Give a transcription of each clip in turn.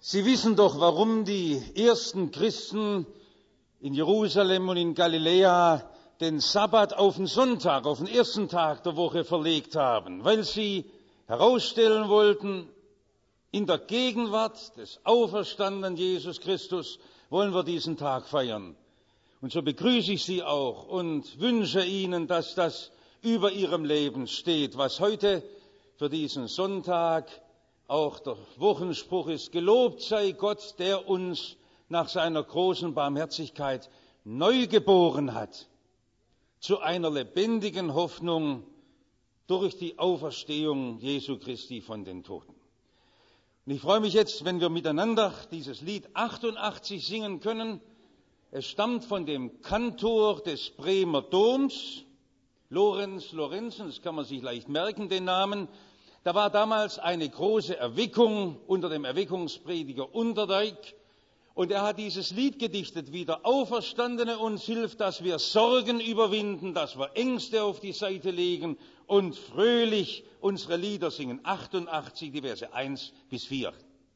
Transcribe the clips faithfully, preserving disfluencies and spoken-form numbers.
Sie wissen doch, warum die ersten Christen in Jerusalem und in Galiläa den Sabbat auf den Sonntag, auf den ersten Tag der Woche verlegt haben, weil sie herausstellen wollten, in der Gegenwart des auferstandenen Jesus Christus wollen wir diesen Tag feiern. Und so begrüße ich Sie auch und wünsche Ihnen, dass das über Ihrem Leben steht, was heute für diesen Sonntag auch der Wochenspruch ist: Gelobt sei Gott, der uns nach seiner großen Barmherzigkeit neu geboren hat, zu einer lebendigen Hoffnung durch die Auferstehung Jesu Christi von den Toten. Und ich freue mich jetzt, wenn wir miteinander dieses Lied achtundachtzig singen können. Es stammt von dem Kantor des Bremer Doms, Lorenz Lorenzen, das kann man sich leicht merken, den Namen. Da war damals eine große Erweckung unter dem Erweckungsprediger Unterdeik. Und er hat dieses Lied gedichtet, wie der Auferstandene uns hilft, dass wir Sorgen überwinden, dass wir Ängste auf die Seite legen und fröhlich unsere Lieder singen. achtundachtzig, die Verse eins bis vier.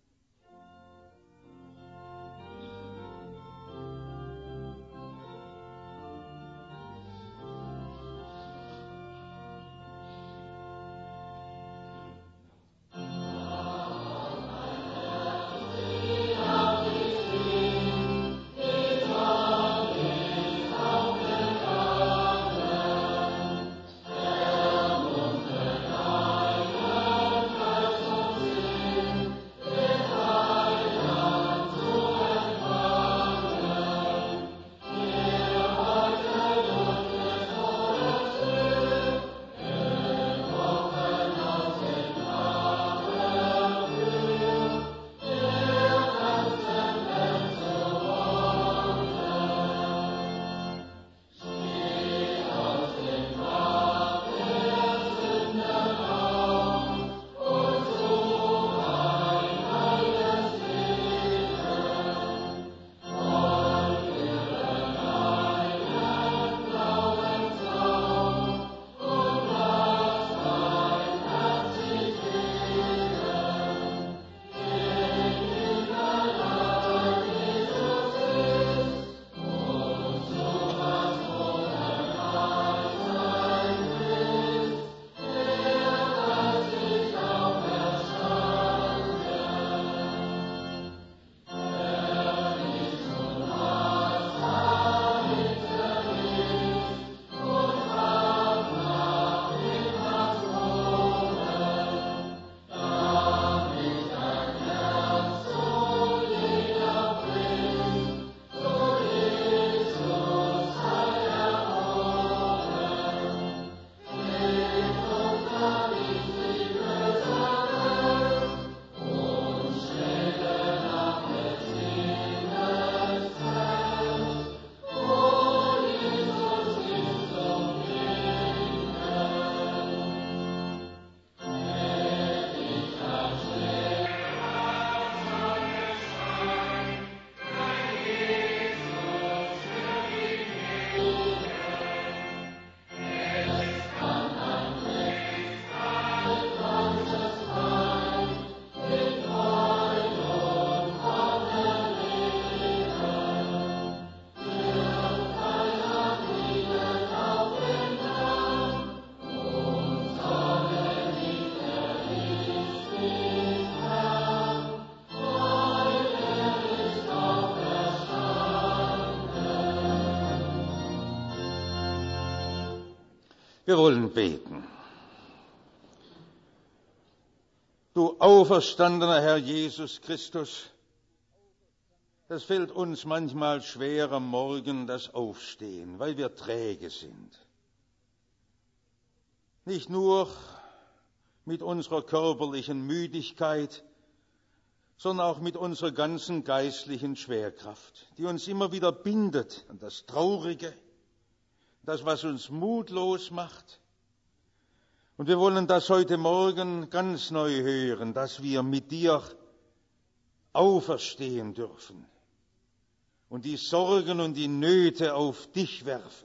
Wir wollen beten. Du auferstandener Herr Jesus Christus, es fällt uns manchmal schwer am Morgen das Aufstehen, weil wir träge sind. Nicht nur mit unserer körperlichen Müdigkeit, sondern auch mit unserer ganzen geistlichen Schwerkraft, die uns immer wieder bindet an das Traurige, das, was uns mutlos macht. Und wir wollen das heute Morgen ganz neu hören, dass wir mit dir auferstehen dürfen und die Sorgen und die Nöte auf dich werfen.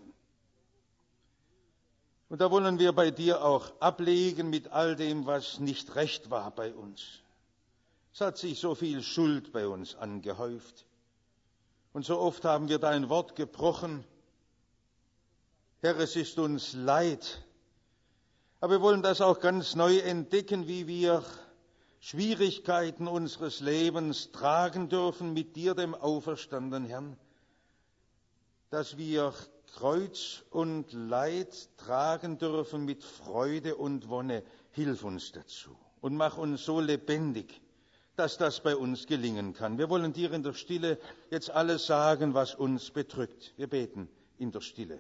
Und da wollen wir bei dir auch ablegen mit all dem, was nicht recht war bei uns. Es hat sich so viel Schuld bei uns angehäuft. Und so oft haben wir dein Wort gebrochen. Herr, es ist uns leid. Aber wir wollen das auch ganz neu entdecken, wie wir Schwierigkeiten unseres Lebens tragen dürfen mit dir, dem auferstandenen Herrn. Dass wir Kreuz und Leid tragen dürfen mit Freude und Wonne. Hilf uns dazu und mach uns so lebendig, dass das bei uns gelingen kann. Wir wollen dir in der Stille jetzt alles sagen, was uns bedrückt. Wir beten in der Stille.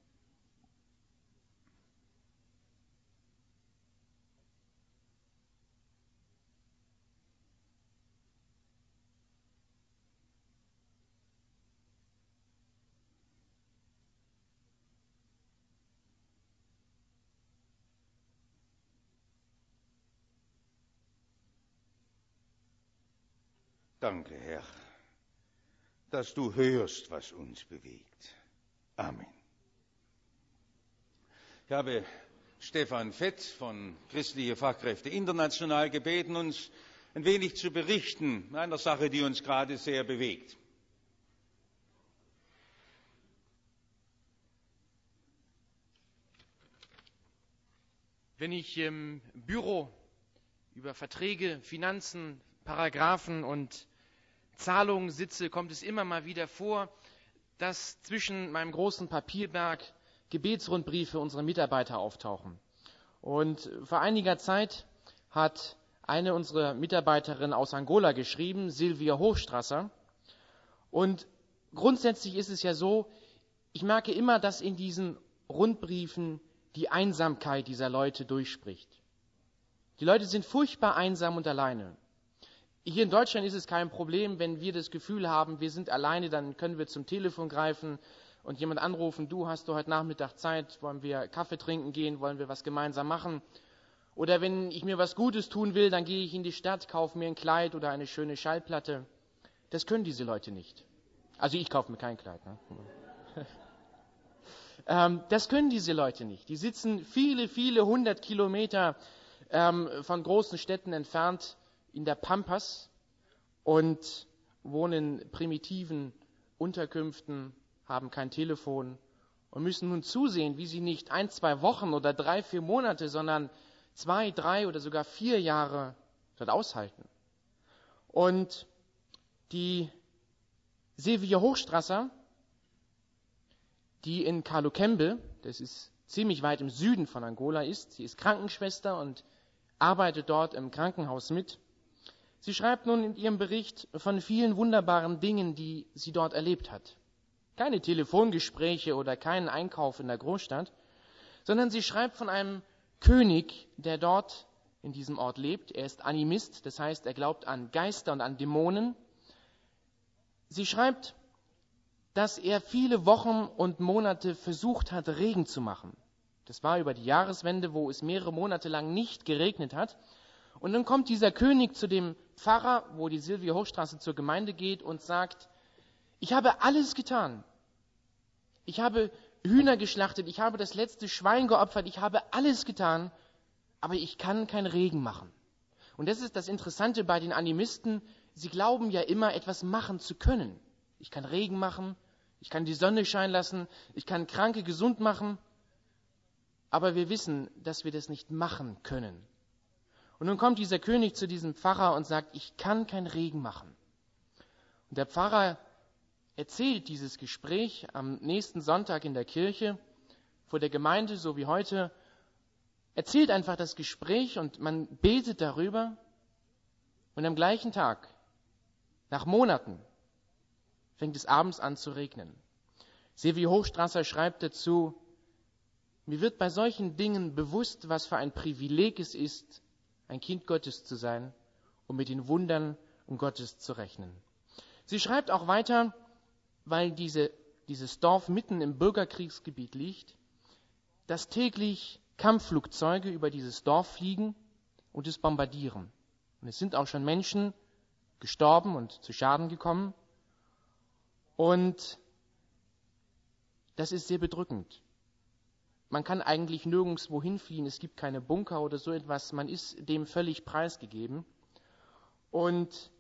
Danke, Herr, dass du hörst, was uns bewegt. Amen. Ich habe Stefan Fett von Christliche Fachkräfte International gebeten, uns ein wenig zu berichten, einer Sache, die uns gerade sehr bewegt. Wenn ich im Büro über Verträge, Finanzen, Paragraphen und Zahlungen sitze, kommt es immer mal wieder vor, dass zwischen meinem großen Papierberg Gebetsrundbriefe unserer Mitarbeiter auftauchen. Und vor einiger Zeit hat eine unserer Mitarbeiterinnen aus Angola geschrieben, Silvia Hochstrasser. Und grundsätzlich ist es ja so, ich merke immer, dass in diesen Rundbriefen die Einsamkeit dieser Leute durchspricht. Die Leute sind furchtbar einsam und alleine. Hier in Deutschland ist es kein Problem, wenn wir das Gefühl haben, wir sind alleine, dann können wir zum Telefon greifen und jemand anrufen, du, hast du heute Nachmittag Zeit, wollen wir Kaffee trinken gehen, wollen wir was gemeinsam machen? Oder wenn ich mir was Gutes tun will, dann gehe ich in die Stadt, kaufe mir ein Kleid oder eine schöne Schallplatte. Das können diese Leute nicht. Also ich kaufe mir kein Kleid. Ne? ähm, das können diese Leute nicht. Die sitzen viele, viele hundert Kilometer ähm, von großen Städten entfernt in der Pampas und wohnen in primitiven Unterkünften, haben kein Telefon und müssen nun zusehen, wie sie nicht ein, zwei Wochen oder drei, vier Monate, sondern zwei, drei oder sogar vier Jahre dort aushalten. Und die Silvia Hochstrasser, die in Kalukembe, das ist ziemlich weit im Süden von Angola ist, sie ist Krankenschwester und arbeitet dort im Krankenhaus mit. Sie schreibt nun in ihrem Bericht von vielen wunderbaren Dingen, die sie dort erlebt hat. Keine Telefongespräche oder keinen Einkauf in der Großstadt, sondern sie schreibt von einem König, der dort in diesem Ort lebt. Er ist Animist, das heißt, er glaubt an Geister und an Dämonen. Sie schreibt, dass er viele Wochen und Monate versucht hat, Regen zu machen. Das war über die Jahreswende, wo es mehrere Monate lang nicht geregnet hat. Und dann kommt dieser König zu dem Pfarrer, wo die Silvia Hochstraße zur Gemeinde geht und sagt, ich habe alles getan. Ich habe Hühner geschlachtet, ich habe das letzte Schwein geopfert, ich habe alles getan, aber ich kann keinen Regen machen. Und das ist das Interessante bei den Animisten, sie glauben ja immer, etwas machen zu können. Ich kann Regen machen, ich kann die Sonne scheinen lassen, ich kann Kranke gesund machen, aber wir wissen, dass wir das nicht machen können. Und nun kommt dieser König zu diesem Pfarrer und sagt, ich kann keinen Regen machen. Und der Pfarrer erzählt dieses Gespräch am nächsten Sonntag in der Kirche vor der Gemeinde, so wie heute, erzählt einfach das Gespräch und man betet darüber. Und am gleichen Tag, nach Monaten, fängt es abends an zu regnen. Silvia Hochstrasser schreibt dazu, mir wird bei solchen Dingen bewusst, was für ein Privileg es ist, ein Kind Gottes zu sein und mit den Wundern um Gottes zu rechnen. Sie schreibt auch weiter, weil diese, dieses Dorf mitten im Bürgerkriegsgebiet liegt, dass täglich Kampfflugzeuge über dieses Dorf fliegen und es bombardieren. Und es sind auch schon Menschen gestorben und zu Schaden gekommen. Und das ist sehr bedrückend. Man kann eigentlich nirgendwo hinfliehen, es gibt keine Bunker oder so etwas, man ist dem völlig preisgegeben. Und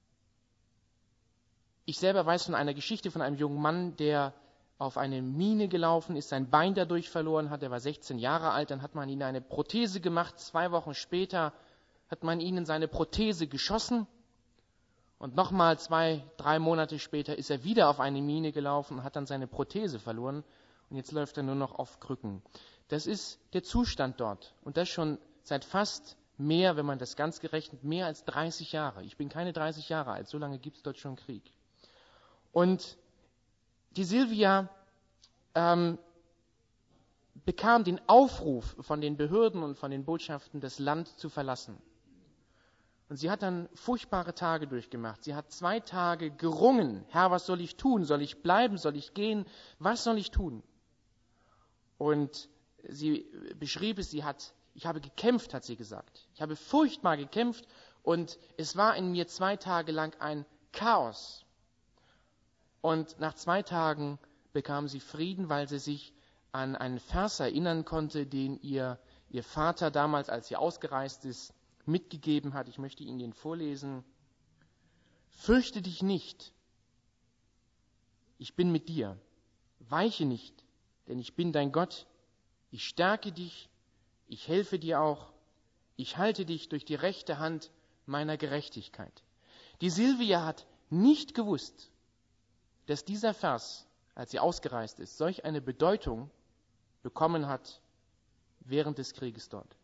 ich selber weiß von einer Geschichte von einem jungen Mann, der auf eine Mine gelaufen ist, sein Bein dadurch verloren hat. Er war sechzehn Jahre alt, dann hat man ihm eine Prothese gemacht. Zwei Wochen später hat man ihn in seine Prothese geschossen. Und nochmal zwei, drei Monate später ist er wieder auf eine Mine gelaufen und hat dann seine Prothese verloren. Und jetzt läuft er nur noch auf Krücken. Das ist der Zustand dort. Und das schon seit fast mehr, wenn man das ganz gerechnet, mehr als dreißig Jahre. Ich bin keine dreißig Jahre alt, so lange gibt es dort schon Krieg. Und die Silvia ähm, bekam den Aufruf von den Behörden und von den Botschaften, das Land zu verlassen. Und sie hat dann furchtbare Tage durchgemacht. Sie hat zwei Tage gerungen. Herr, was soll ich tun? Soll ich bleiben? Soll ich gehen? Was soll ich tun? Und sie beschrieb es, sie hat, ich habe gekämpft, hat sie gesagt. Ich habe furchtbar gekämpft und es war in mir zwei Tage lang ein Chaos. Und nach zwei Tagen bekam sie Frieden, weil sie sich an einen Vers erinnern konnte, den ihr, ihr Vater damals, als sie ausgereist ist, mitgegeben hat. Ich möchte Ihnen den vorlesen. Fürchte dich nicht. Ich bin mit dir. Weiche nicht, denn ich bin dein Gott. Ich stärke dich. Ich helfe dir auch. Ich halte dich durch die rechte Hand meiner Gerechtigkeit. Die Silvia hat nicht gewusst, dass dieser Vers, als sie ausgereist ist, solch eine Bedeutung bekommen hat während des Krieges dort.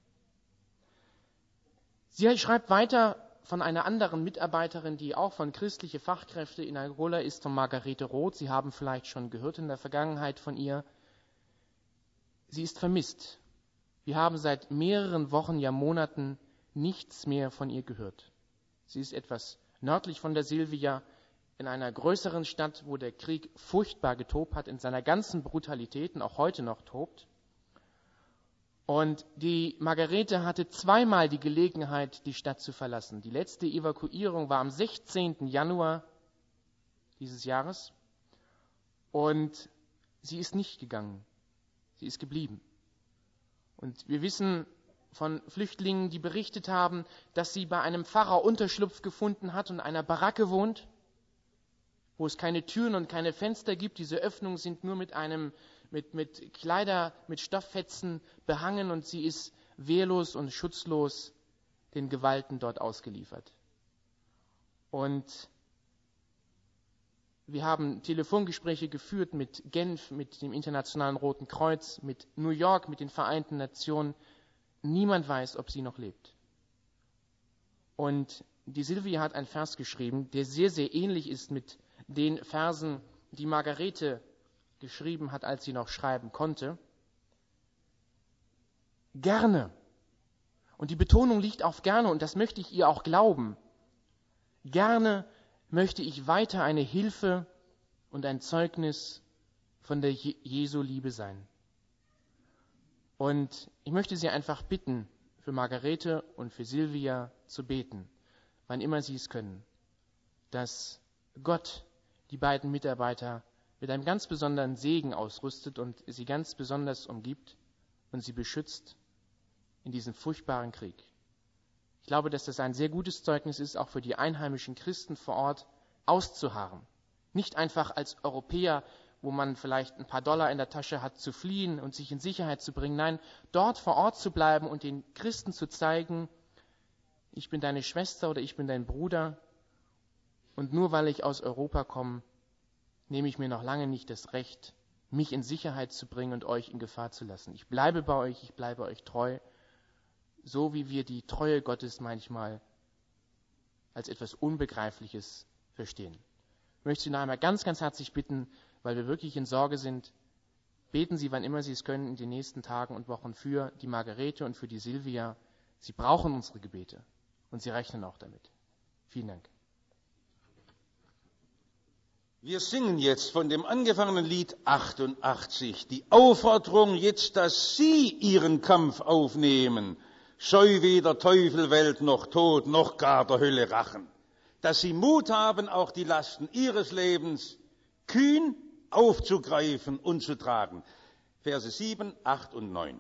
Sie schreibt weiter von einer anderen Mitarbeiterin, die auch von christliche Fachkräfte in Angola ist, von Margarete Roth. Sie haben vielleicht schon gehört in der Vergangenheit von ihr. Sie ist vermisst. Wir haben seit mehreren Wochen, ja Monaten nichts mehr von ihr gehört. Sie ist etwas nördlich von der Silvia, in einer größeren Stadt, wo der Krieg furchtbar getobt hat, in seiner ganzen Brutalität und auch heute noch tobt. Und die Margarete hatte zweimal die Gelegenheit, die Stadt zu verlassen. Die letzte Evakuierung war am sechzehnten Januar dieses Jahres. Und sie ist nicht gegangen. Sie ist geblieben. Und wir wissen von Flüchtlingen, die berichtet haben, dass sie bei einem Pfarrer Unterschlupf gefunden hat und in einer Baracke wohnt, wo es keine Türen und keine Fenster gibt. Diese Öffnungen sind nur mit einem mit, mit Kleider, mit Stofffetzen behangen und sie ist wehrlos und schutzlos den Gewalten dort ausgeliefert. Und wir haben Telefongespräche geführt mit Genf, mit dem Internationalen Roten Kreuz, mit New York, mit den Vereinten Nationen. Niemand weiß, ob sie noch lebt. Und die Silvia hat einen Vers geschrieben, der sehr, sehr ähnlich ist mit den Versen, die Margarete geschrieben hat, als sie noch schreiben konnte. Gerne. Und die Betonung liegt auf gerne, und das möchte ich ihr auch glauben. Gerne möchte ich weiter eine Hilfe und ein Zeugnis von der Jesu Liebe sein. Und ich möchte Sie einfach bitten, für Margarete und für Silvia zu beten, wann immer Sie es können, dass Gott die beiden Mitarbeiter mit einem ganz besonderen Segen ausrüstet und sie ganz besonders umgibt und sie beschützt in diesem furchtbaren Krieg. Ich glaube, dass das ein sehr gutes Zeugnis ist, auch für die einheimischen Christen vor Ort auszuharren. Nicht einfach als Europäer, wo man vielleicht ein paar Dollar in der Tasche hat, zu fliehen und sich in Sicherheit zu bringen. Nein, dort vor Ort zu bleiben und den Christen zu zeigen, ich bin deine Schwester oder ich bin dein Bruder. Und nur weil ich aus Europa komme, nehme ich mir noch lange nicht das Recht, mich in Sicherheit zu bringen und euch in Gefahr zu lassen. Ich bleibe bei euch, ich bleibe euch treu, so wie wir die Treue Gottes manchmal als etwas Unbegreifliches verstehen. Ich möchte Sie noch einmal ganz, ganz herzlich bitten, weil wir wirklich in Sorge sind, beten Sie, wann immer Sie es können, in den nächsten Tagen und Wochen für die Margarete und für die Silvia. Sie brauchen unsere Gebete und Sie rechnen auch damit. Vielen Dank. Wir singen jetzt von dem angefangenen Lied achtundachtzig die Aufforderung jetzt, dass Sie Ihren Kampf aufnehmen, scheu weder Teufel, Welt noch Tod, noch gar der Hölle Rachen, dass Sie Mut haben, auch die Lasten Ihres Lebens kühn aufzugreifen und zu tragen. Verse sieben, acht und neun.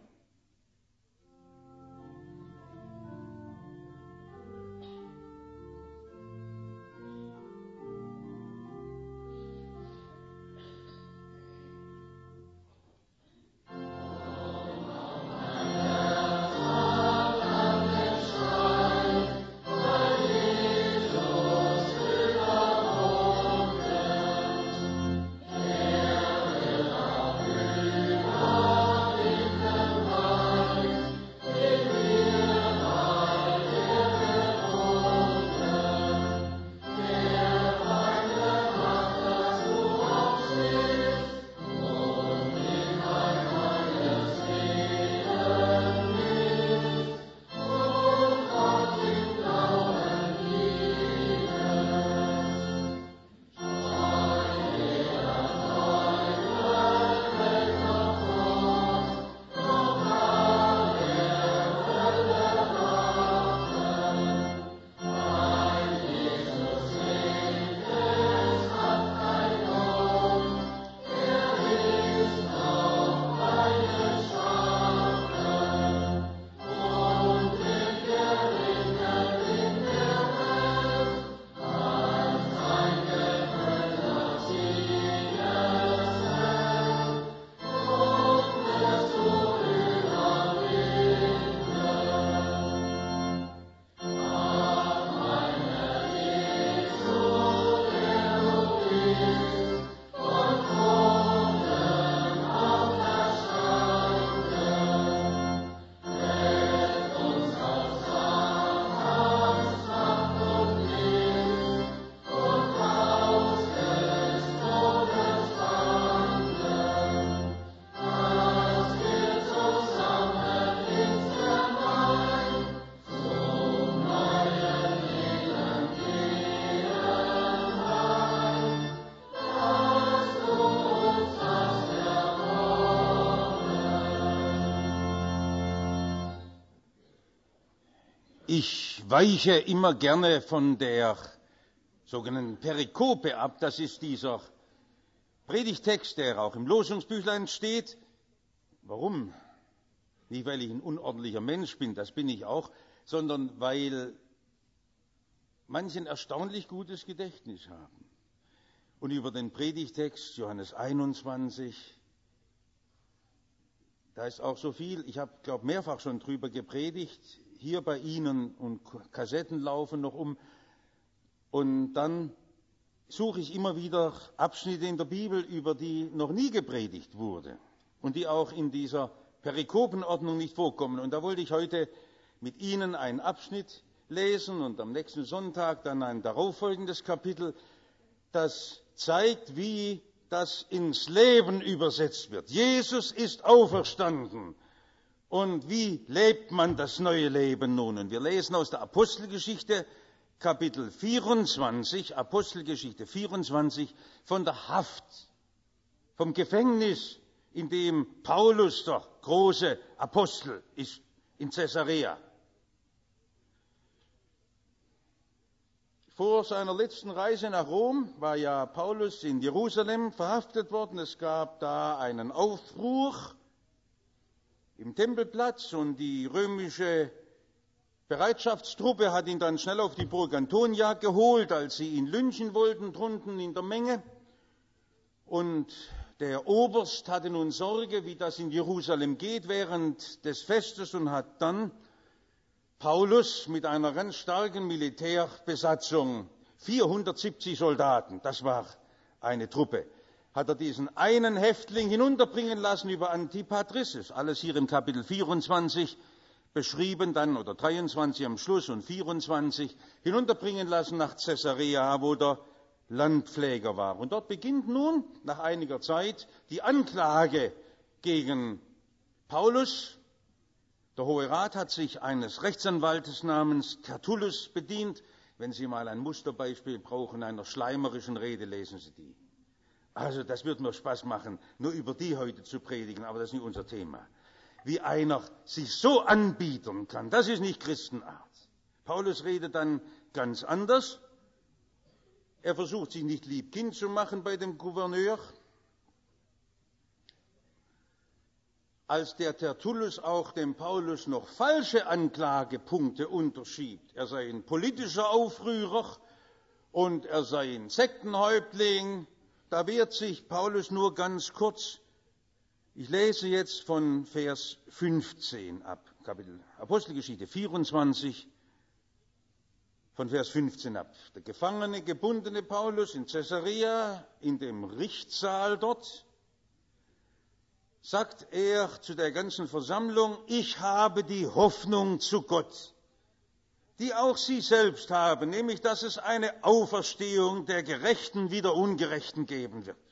Ich weiche immer gerne von der sogenannten Perikope ab. Das ist dieser Predigtext, der auch im Losungsbüchlein steht. Warum? Nicht, weil ich ein unordentlicher Mensch bin, das bin ich auch, sondern weil manche ein erstaunlich gutes Gedächtnis haben. Und über den Predigtext Johannes einundzwanzig, da ist auch so viel. Ich habe, glaube mehrfach schon drüber gepredigt. Hier bei Ihnen und Kassetten laufen noch um. Und dann suche ich immer wieder Abschnitte in der Bibel, über die noch nie gepredigt wurde und die auch in dieser Perikopenordnung nicht vorkommen. Und da wollte ich heute mit Ihnen einen Abschnitt lesen und am nächsten Sonntag dann ein darauffolgendes Kapitel, das zeigt, wie das ins Leben übersetzt wird. Jesus ist auferstanden. Und wie lebt man das neue Leben nun? Und wir lesen aus der Apostelgeschichte, Kapitel vierundzwanzig, Apostelgeschichte vierundzwanzig, von der Haft, vom Gefängnis, in dem Paulus, der große Apostel, ist, in Caesarea. Vor seiner letzten Reise nach Rom war ja Paulus in Jerusalem verhaftet worden. Es gab da einen Aufruhr im Tempelplatz und die römische Bereitschaftstruppe hat ihn dann schnell auf die Burg Antonia geholt, als sie ihn lynchen wollten, drunten in der Menge. Und der Oberst hatte nun Sorge, wie das in Jerusalem geht während des Festes und hat dann Paulus mit einer ganz starken Militärbesatzung, vierhundertsiebzig Soldaten, das war eine Truppe, hat er diesen einen Häftling hinunterbringen lassen über Antipatris, das ist alles hier im Kapitel vierundzwanzig beschrieben, dann oder dreiundzwanzig am Schluss und vierundzwanzig, hinunterbringen lassen nach Caesarea, wo der Landpfleger war. Und dort beginnt nun nach einiger Zeit die Anklage gegen Paulus. Der Hohe Rat hat sich eines Rechtsanwaltes namens Tertullus bedient. Wenn Sie mal ein Musterbeispiel brauchen einer schleimerischen Rede, lesen Sie die. Also das wird mir Spaß machen, nur über die heute zu predigen, aber das ist nicht unser Thema. Wie einer sich so anbieten kann, das ist nicht Christenart. Paulus redet dann ganz anders. Er versucht sich nicht liebkind zu machen bei dem Gouverneur. Als der Tertullus auch dem Paulus noch falsche Anklagepunkte unterschiebt, er sei ein politischer Aufrührer und er sei ein Sektenhäuptling, da wehrt sich Paulus nur ganz kurz. Ich lese jetzt von Vers fünfzehn ab, Kapitel Apostelgeschichte vierundzwanzig, von Vers fünfzehn ab. Der gefangene, gebundene Paulus in Caesarea, in dem Richtsaal dort, sagt er zu der ganzen Versammlung, ich habe die Hoffnung zu Gott, die auch Sie selbst haben, nämlich, dass es eine Auferstehung der Gerechten wider Ungerechten geben wird.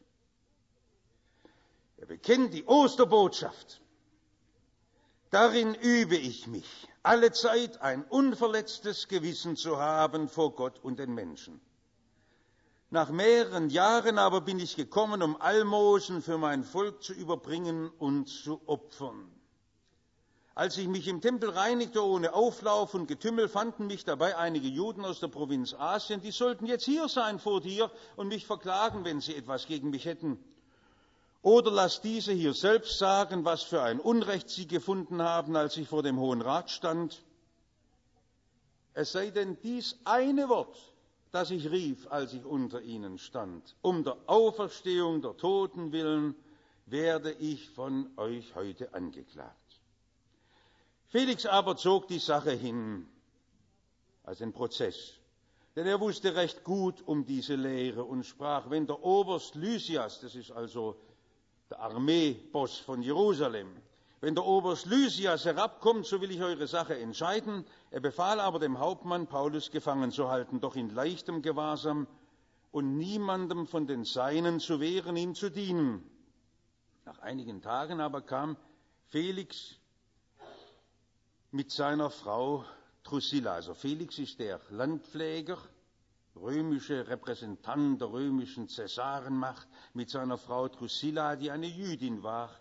Er bekennt die Osterbotschaft. Darin übe ich mich, allezeit ein unverletztes Gewissen zu haben vor Gott und den Menschen. Nach mehreren Jahren aber bin ich gekommen, um Almosen für mein Volk zu überbringen und zu opfern. Als ich mich im Tempel reinigte ohne Auflauf und Getümmel, fanden mich dabei einige Juden aus der Provinz Asien, die sollten jetzt hier sein vor dir und mich verklagen, wenn sie etwas gegen mich hätten. Oder lass diese hier selbst sagen, was für ein Unrecht sie gefunden haben, als ich vor dem Hohen Rat stand. Es sei denn dies eine Wort, das ich rief, als ich unter ihnen stand. Um der Auferstehung der Toten willen werde ich von euch heute angeklagt. Felix aber zog die Sache hin, als den Prozess, denn er wusste recht gut um diese Lehre und sprach, wenn der Oberst Lysias, das ist also der Armeeboss von Jerusalem, wenn der Oberst Lysias herabkommt, so will ich eure Sache entscheiden. Er befahl aber dem Hauptmann, Paulus gefangen zu halten, doch in leichtem Gewahrsam und niemandem von den Seinen zu wehren, ihm zu dienen. Nach einigen Tagen aber kam Felix mit seiner Frau Drusilla. Also Felix ist der Landpfleger, römische Repräsentant der römischen Cäsarenmacht, mit seiner Frau Drusilla, die eine Jüdin war,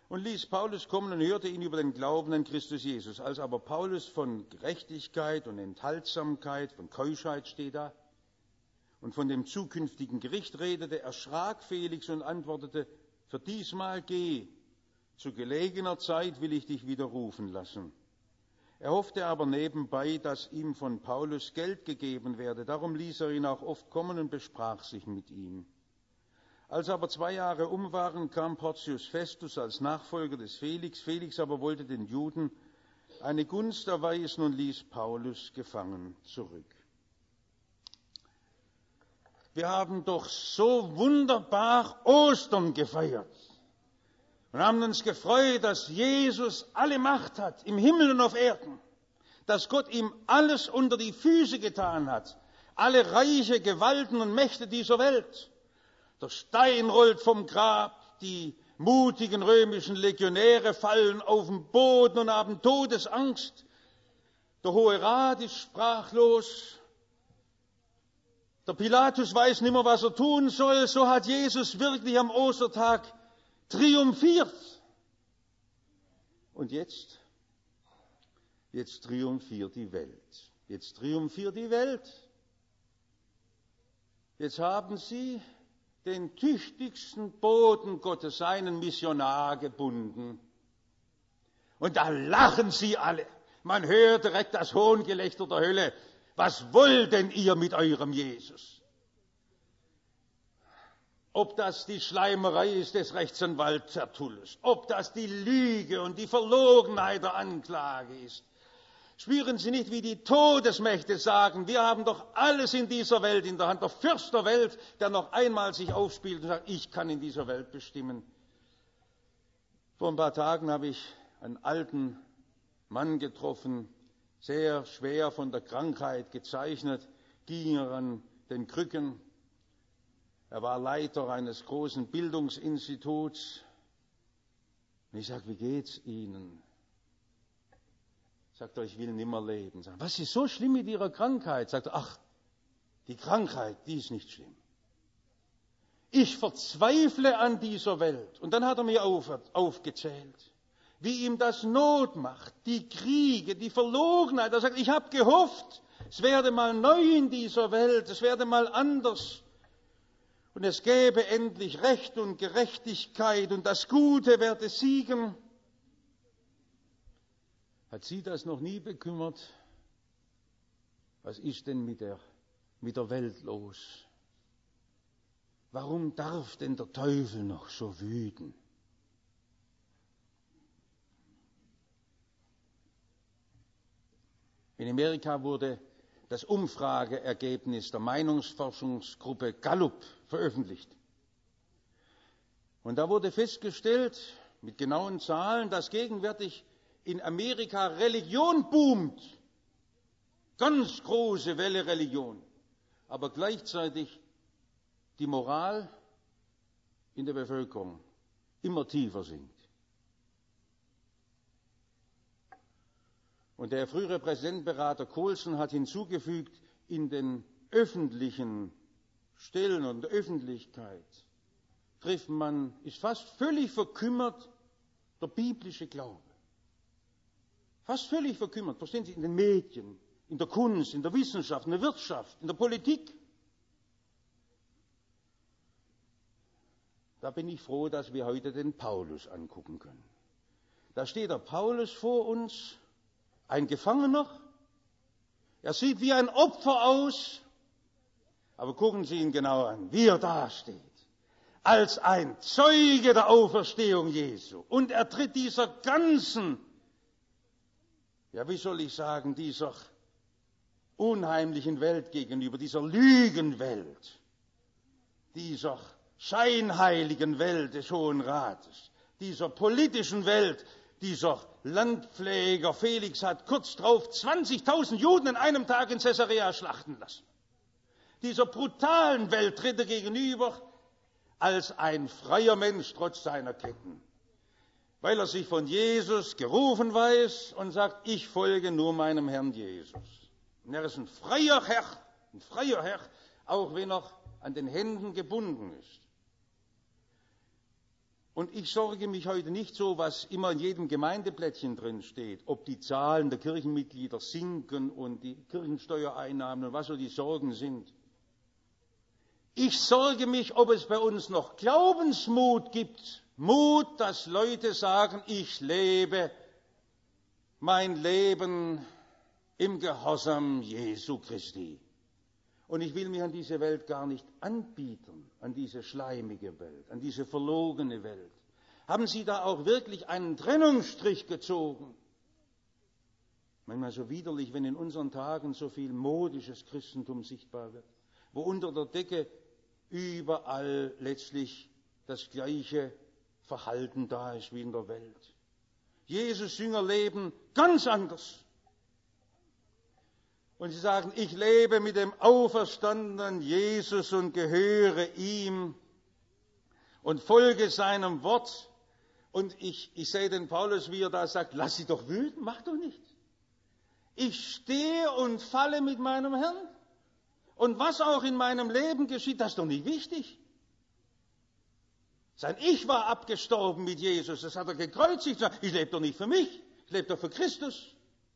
und ließ Paulus kommen und hörte ihn über den Glauben an Christus Jesus. Als aber Paulus von Gerechtigkeit und Enthaltsamkeit, von Keuschheit steht da, und von dem zukünftigen Gericht redete, erschrak Felix und antwortete, für diesmal geh, zu gelegener Zeit will ich dich wieder rufen lassen. Er hoffte aber nebenbei, dass ihm von Paulus Geld gegeben werde. Darum ließ er ihn auch oft kommen und besprach sich mit ihm. Als aber zwei Jahre um waren, kam Porcius Festus als Nachfolger des Felix. Felix aber wollte den Juden eine Gunst erweisen und ließ Paulus gefangen zurück. Wir haben doch so wunderbar Ostern gefeiert und haben uns gefreut, dass Jesus alle Macht hat, im Himmel und auf Erden, dass Gott ihm alles unter die Füße getan hat, alle Reiche, Gewalten und Mächte dieser Welt. Der Stein rollt vom Grab, die mutigen römischen Legionäre fallen auf den Boden und haben Todesangst. Der Hohe Rat ist sprachlos. Der Pilatus weiß nicht mehr, was er tun soll. So hat Jesus wirklich am Ostertag triumphiert. Und jetzt? Jetzt triumphiert die Welt. Jetzt triumphiert die Welt. Jetzt haben sie den tüchtigsten Boten Gottes, seinen Missionar, gebunden. Und da lachen sie alle. Man hört direkt das Hohngelächter der Hölle. Was wollt denn ihr mit eurem Jesus? Ob das die Schleimerei ist des Rechtsanwalts Tertullus, ob das die Lüge und die Verlogenheit der Anklage ist. Spüren Sie nicht, wie die Todesmächte sagen, wir haben doch alles in dieser Welt in der Hand, der Fürst der Welt, der noch einmal sich aufspielt und sagt, ich kann in dieser Welt bestimmen. Vor ein paar Tagen habe ich einen alten Mann getroffen, sehr schwer von der Krankheit gezeichnet, ging er an den Krücken. Er war Leiter eines großen Bildungsinstituts. Und ich sage, wie geht's Ihnen? Sagt er, ich will nimmer leben. Sagt, was ist so schlimm mit Ihrer Krankheit? Sagt er, ach, die Krankheit, die ist nicht schlimm. Ich verzweifle an dieser Welt. Und dann hat er mir auf, aufgezählt, wie ihm das Not macht, die Kriege, die Verlogenheit. Er sagt, ich habe gehofft, es werde mal neu in dieser Welt, es werde mal anders. Und es gäbe endlich Recht und Gerechtigkeit und das Gute werde siegen. Hat Sie das noch nie bekümmert? Was ist denn mit der, mit der Welt los? Warum darf denn der Teufel noch so wüten? In Amerika wurde das Umfrageergebnis der Meinungsforschungsgruppe Gallup veröffentlicht. Und da wurde festgestellt, mit genauen Zahlen, dass gegenwärtig in Amerika Religion boomt. Ganz große Welle Religion. Aber gleichzeitig die Moral in der Bevölkerung immer tiefer sinkt. Und der frühere Präsidentenberater Colson hat hinzugefügt, in den öffentlichen Stellen und der Öffentlichkeit trifft man, ist fast völlig verkümmert der biblische Glaube. Fast völlig verkümmert, verstehen Sie, in den Medien, in der Kunst, in der Wissenschaft, in der Wirtschaft, in der Politik. Da bin ich froh, dass wir heute den Paulus angucken können. Da steht der Paulus vor uns, ein Gefangener. Er sieht wie ein Opfer aus, aber gucken Sie ihn genau an, wie er dasteht, als ein Zeuge der Auferstehung Jesu. Und er tritt dieser ganzen, ja wie soll ich sagen, dieser unheimlichen Welt gegenüber, dieser Lügenwelt, dieser scheinheiligen Welt des Hohen Rates, dieser politischen Welt, dieser Landpfleger Felix hat kurz darauf zwanzigtausend Juden in einem Tag in Caesarea schlachten lassen. Dieser brutalen Welt tritt er gegenüber als ein freier Mensch trotz seiner Ketten, weil er sich von Jesus gerufen weiß und sagt, ich folge nur meinem Herrn Jesus. Und er ist ein freier Herr, ein freier Herr, auch wenn er an den Händen gebunden ist. Und ich sorge mich heute nicht so, was immer in jedem Gemeindeblättchen drin steht, ob die Zahlen der Kirchenmitglieder sinken und die Kirchensteuereinnahmen und was so die Sorgen sind. Ich sorge mich, ob es bei uns noch Glaubensmut gibt. Mut, dass Leute sagen, ich lebe mein Leben im Gehorsam Jesu Christi. Und ich will mich an diese Welt gar nicht anbieten, an diese schleimige Welt, an diese verlogene Welt. Haben Sie da auch wirklich einen Trennungsstrich gezogen? Manchmal so widerlich, wenn in unseren Tagen so viel modisches Christentum sichtbar wird, wo unter der Decke überall letztlich das gleiche Verhalten da ist wie in der Welt. Jesus-Jünger leben ganz anders. Und sie sagen, ich lebe mit dem auferstandenen Jesus und gehöre ihm und folge seinem Wort. Und ich, ich sehe den Paulus, wie er da sagt, lass sie doch wüten, mach doch nichts. Ich stehe und falle mit meinem Herrn. Und was auch in meinem Leben geschieht, das ist doch nicht wichtig. Sein Ich war abgestorben mit Jesus, das hat er gekreuzigt. Ich lebe doch nicht für mich, ich lebe doch für Christus.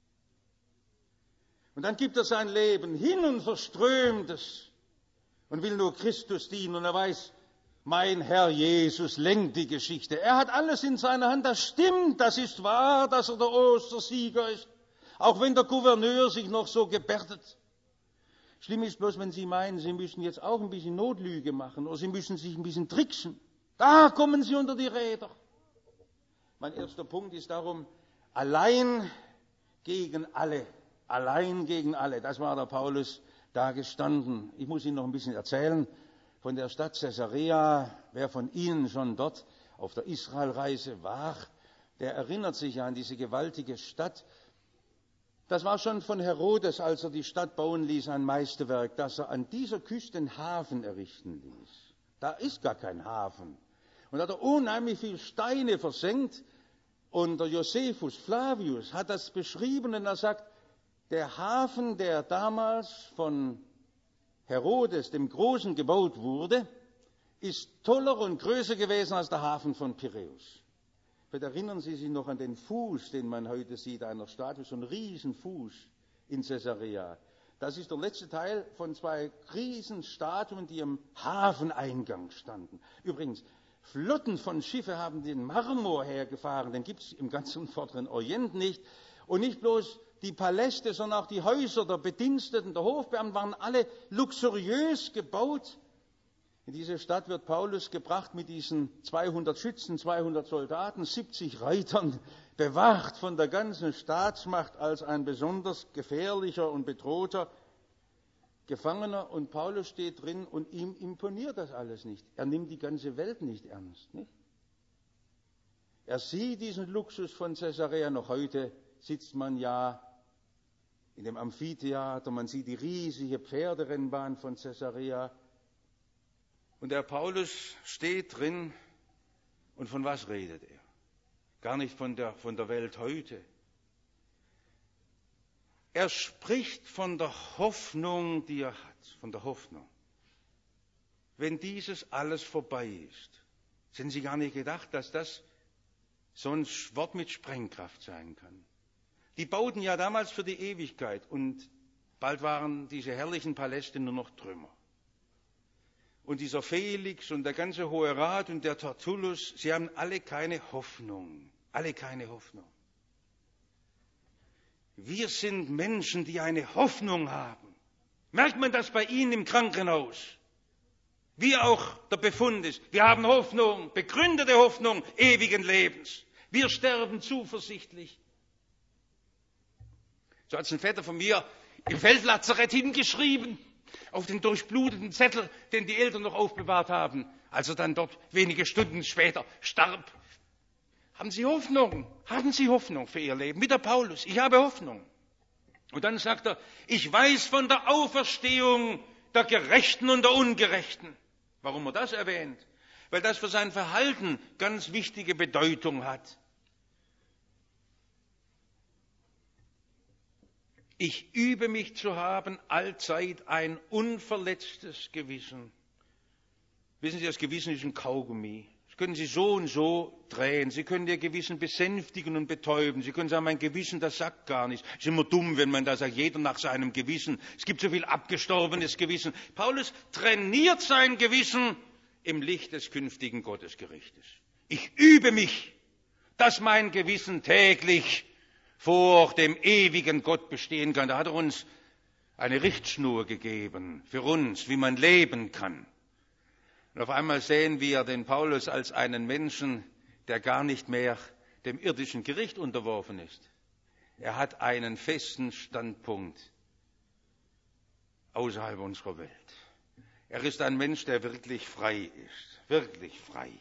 Und dann gibt er sein Leben hin und verströmt es und will nur Christus dienen. Und er weiß, mein Herr Jesus lenkt die Geschichte. Er hat alles in seiner Hand, das stimmt, das ist wahr, dass er der Ostersieger ist. Auch wenn der Gouverneur sich noch so gebärdet. Schlimm ist bloß, wenn Sie meinen, Sie müssen jetzt auch ein bisschen Notlüge machen oder Sie müssen sich ein bisschen tricksen. Da kommen Sie unter die Räder. Mein erster Punkt ist darum, allein gegen alle. Allein gegen alle. Das war der Paulus da gestanden. Ich muss Ihnen noch ein bisschen erzählen von der Stadt Caesarea. Wer von Ihnen schon dort auf der Israelreise war, der erinnert sich an diese gewaltige Stadt. Das war schon von Herodes, als er die Stadt bauen ließ, ein Meisterwerk, dass er an dieser Küste einen Hafen errichten ließ. Da ist gar kein Hafen. Und da hat er unheimlich viele Steine versenkt. Und der Josephus Flavius hat das beschrieben und er sagt, der Hafen, der damals von Herodes, dem Großen, gebaut wurde, ist toller und größer gewesen als der Hafen von Piräus. Vielleicht erinnern Sie sich noch an den Fuß, den man heute sieht, einer Statue, so ein Riesenfuß in Caesarea. Das ist der letzte Teil von zwei Riesenstatuen, die am Hafeneingang standen. Übrigens, Flotten von Schiffen haben den Marmor hergefahren, den gibt es im ganzen Vorderen Orient nicht. Und nicht bloß die Paläste, sondern auch die Häuser der Bediensteten, der Hofbeamten waren alle luxuriös gebaut. In diese Stadt wird Paulus gebracht mit diesen zweihundert Schützen, zweihundert Soldaten, siebzig Reitern, bewacht von der ganzen Staatsmacht als ein besonders gefährlicher und bedrohter Gefangener. Und Paulus steht drin und ihm imponiert das alles nicht. Er nimmt die ganze Welt nicht ernst. Nicht? Er sieht diesen Luxus von Caesarea. Noch heute sitzt man ja in dem Amphitheater, man sieht die riesige Pferderennbahn von Caesarea. Und der Paulus steht drin und von was redet er? Gar nicht von der, von der Welt heute. Er spricht von der Hoffnung, die er hat, von der Hoffnung. Wenn dieses alles vorbei ist, sind Sie gar nicht gedacht, dass das so ein Wort mit Sprengkraft sein kann. Die bauten ja damals für die Ewigkeit und bald waren diese herrlichen Paläste nur noch Trümmer. Und dieser Felix und der ganze Hohe Rat und der Tertullus, sie haben alle keine Hoffnung, alle keine Hoffnung. Wir sind Menschen, die eine Hoffnung haben. Merkt man das bei Ihnen im Krankenhaus? Wie auch der Befund ist. Wir haben Hoffnung, begründete Hoffnung ewigen Lebens. Wir sterben zuversichtlich. So hat es ein Vetter von mir im Feldlazarett hingeschrieben, auf den durchbluteten Zettel, den die Eltern noch aufbewahrt haben, als er dann dort wenige Stunden später starb. Haben Sie Hoffnung? Haben Sie Hoffnung für Ihr Leben? Wie der Paulus, ich habe Hoffnung. Und dann sagt er, ich weiß von der Auferstehung der Gerechten und der Ungerechten. Warum er das erwähnt? Weil das für sein Verhalten ganz wichtige Bedeutung hat. Ich übe mich zu haben allzeit ein unverletztes Gewissen. Wissen Sie, das Gewissen ist ein Kaugummi. Es können Sie so und so drehen. Sie können Ihr Gewissen besänftigen und betäuben. Sie können sagen, mein Gewissen, das sagt gar nichts. Es ist immer dumm, wenn man da sagt, jeder nach seinem Gewissen. Es gibt so viel abgestorbenes Gewissen. Paulus trainiert sein Gewissen im Licht des künftigen Gottesgerichtes. Ich übe mich, dass mein Gewissen täglich vor dem ewigen Gott bestehen kann. Da hat er uns eine Richtschnur gegeben für uns, wie man leben kann. Und auf einmal sehen wir den Paulus als einen Menschen, der gar nicht mehr dem irdischen Gericht unterworfen ist. Er hat einen festen Standpunkt außerhalb unserer Welt. Er ist ein Mensch, der wirklich frei ist, wirklich frei.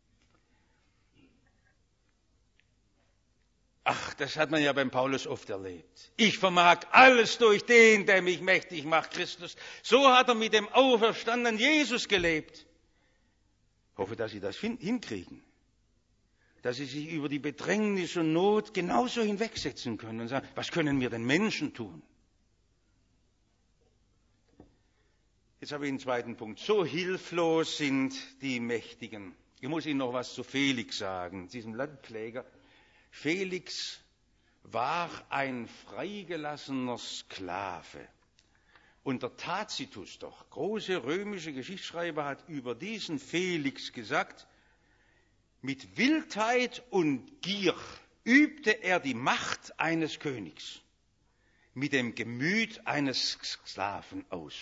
Ach, das hat man ja beim Paulus oft erlebt. Ich vermag alles durch den, der mich mächtig macht, Christus. So hat er mit dem auferstandenen Jesus gelebt. Ich hoffe, dass Sie das hinkriegen, dass Sie sich über die Bedrängnis und Not genauso hinwegsetzen können und sagen, was können wir den Menschen tun? Jetzt habe ich einen zweiten Punkt. So hilflos sind die Mächtigen. Ich muss Ihnen noch was zu Felix sagen, diesem Landpfleger. Felix war ein freigelassener Sklave. Und der Tacitus, doch große römische Geschichtsschreiber, hat über diesen Felix gesagt, mit Wildheit und Gier übte er die Macht eines Königs mit dem Gemüt eines Sklaven aus.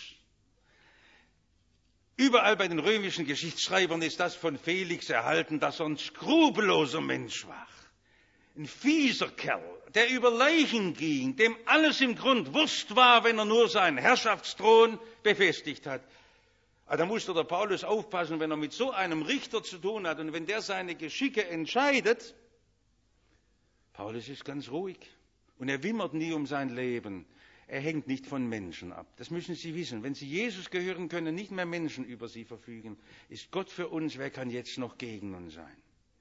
Überall bei den römischen Geschichtsschreibern ist das von Felix erhalten, dass er ein skrupelloser Mensch war. Ein fieser Kerl, der über Leichen ging, dem alles im Grund Wurst war, wenn er nur seinen Herrschaftsthron befestigt hat. Aber da musste der Paulus aufpassen, wenn er mit so einem Richter zu tun hat und wenn der seine Geschicke entscheidet. Paulus ist ganz ruhig und er wimmert nie um sein Leben. Er hängt nicht von Menschen ab. Das müssen Sie wissen. Wenn Sie Jesus gehören, können nicht mehr Menschen über Sie verfügen. Ist Gott für uns, wer kann jetzt noch gegen uns sein?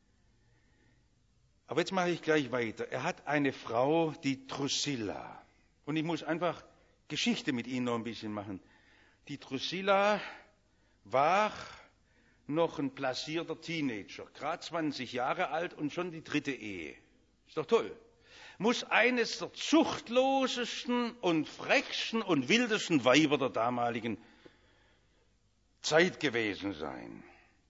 Aber jetzt mache ich gleich weiter. Er hat eine Frau, die Drusilla. Und ich muss einfach Geschichte mit Ihnen noch ein bisschen machen. Die Drusilla war noch ein blasierter Teenager, gerade zwanzig Jahre alt und schon die dritte Ehe. Ist doch toll. Muss eines der zuchtlosesten und frechsten und wildesten Weiber der damaligen Zeit gewesen sein.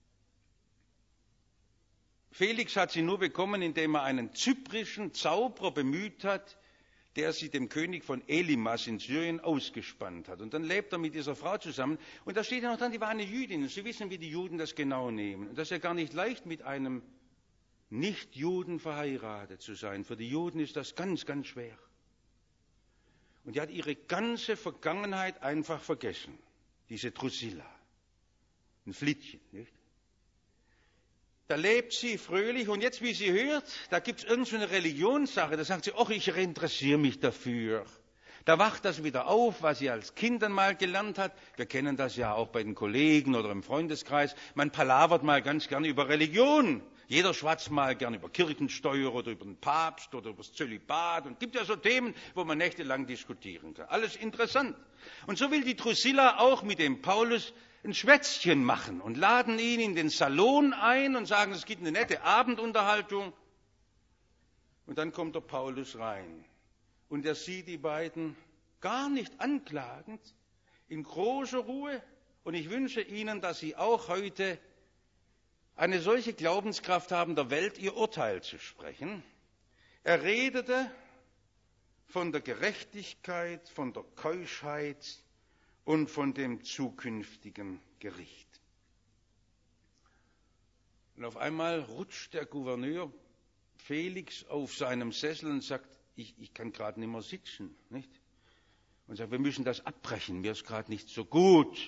Felix hat sie nur bekommen, indem er einen zyprischen Zauberer bemüht hat, der sie dem König von Elimas in Syrien ausgespannt hat. Und dann lebt er mit dieser Frau zusammen. Und da steht ja noch dran, die war eine Jüdin. Und Sie wissen, wie die Juden das genau nehmen. Und das ist ja gar nicht leicht, mit einem Nicht-Juden verheiratet zu sein. Für die Juden ist das ganz, ganz schwer. Und die hat ihre ganze Vergangenheit einfach vergessen. Diese Drusilla. Ein Flittchen, nicht? Da lebt sie fröhlich und jetzt, wie sie hört, da gibt es irgendeine Religionssache, da sagt sie, ach, ich interessiere mich dafür. Da wacht das wieder auf, was sie als Kind dann mal gelernt hat. Wir kennen das ja auch bei den Kollegen oder im Freundeskreis. Man palavert mal ganz gern über Religion. Jeder schwatzt mal gern über Kirchensteuer oder über den Papst oder über das Zölibat. Und es gibt ja so Themen, wo man nächtelang diskutieren kann. Alles interessant. Und so will die Drusilla auch mit dem Paulus ein Schwätzchen machen und laden ihn in den Salon ein und sagen, es gibt eine nette Abendunterhaltung. Und dann kommt der Paulus rein und er sieht die beiden gar nicht anklagend, in großer Ruhe. Und ich wünsche Ihnen, dass Sie auch heute eine solche Glaubenskraft haben, der Welt ihr Urteil zu sprechen. Er redete von der Gerechtigkeit, von der Keuschheit und von dem zukünftigen Gericht. Und auf einmal rutscht der Gouverneur Felix auf seinem Sessel und sagt, ich, ich kann gerade nicht mehr sitzen, nicht? Und sagt, wir müssen das abbrechen, mir ist gerade nicht so gut.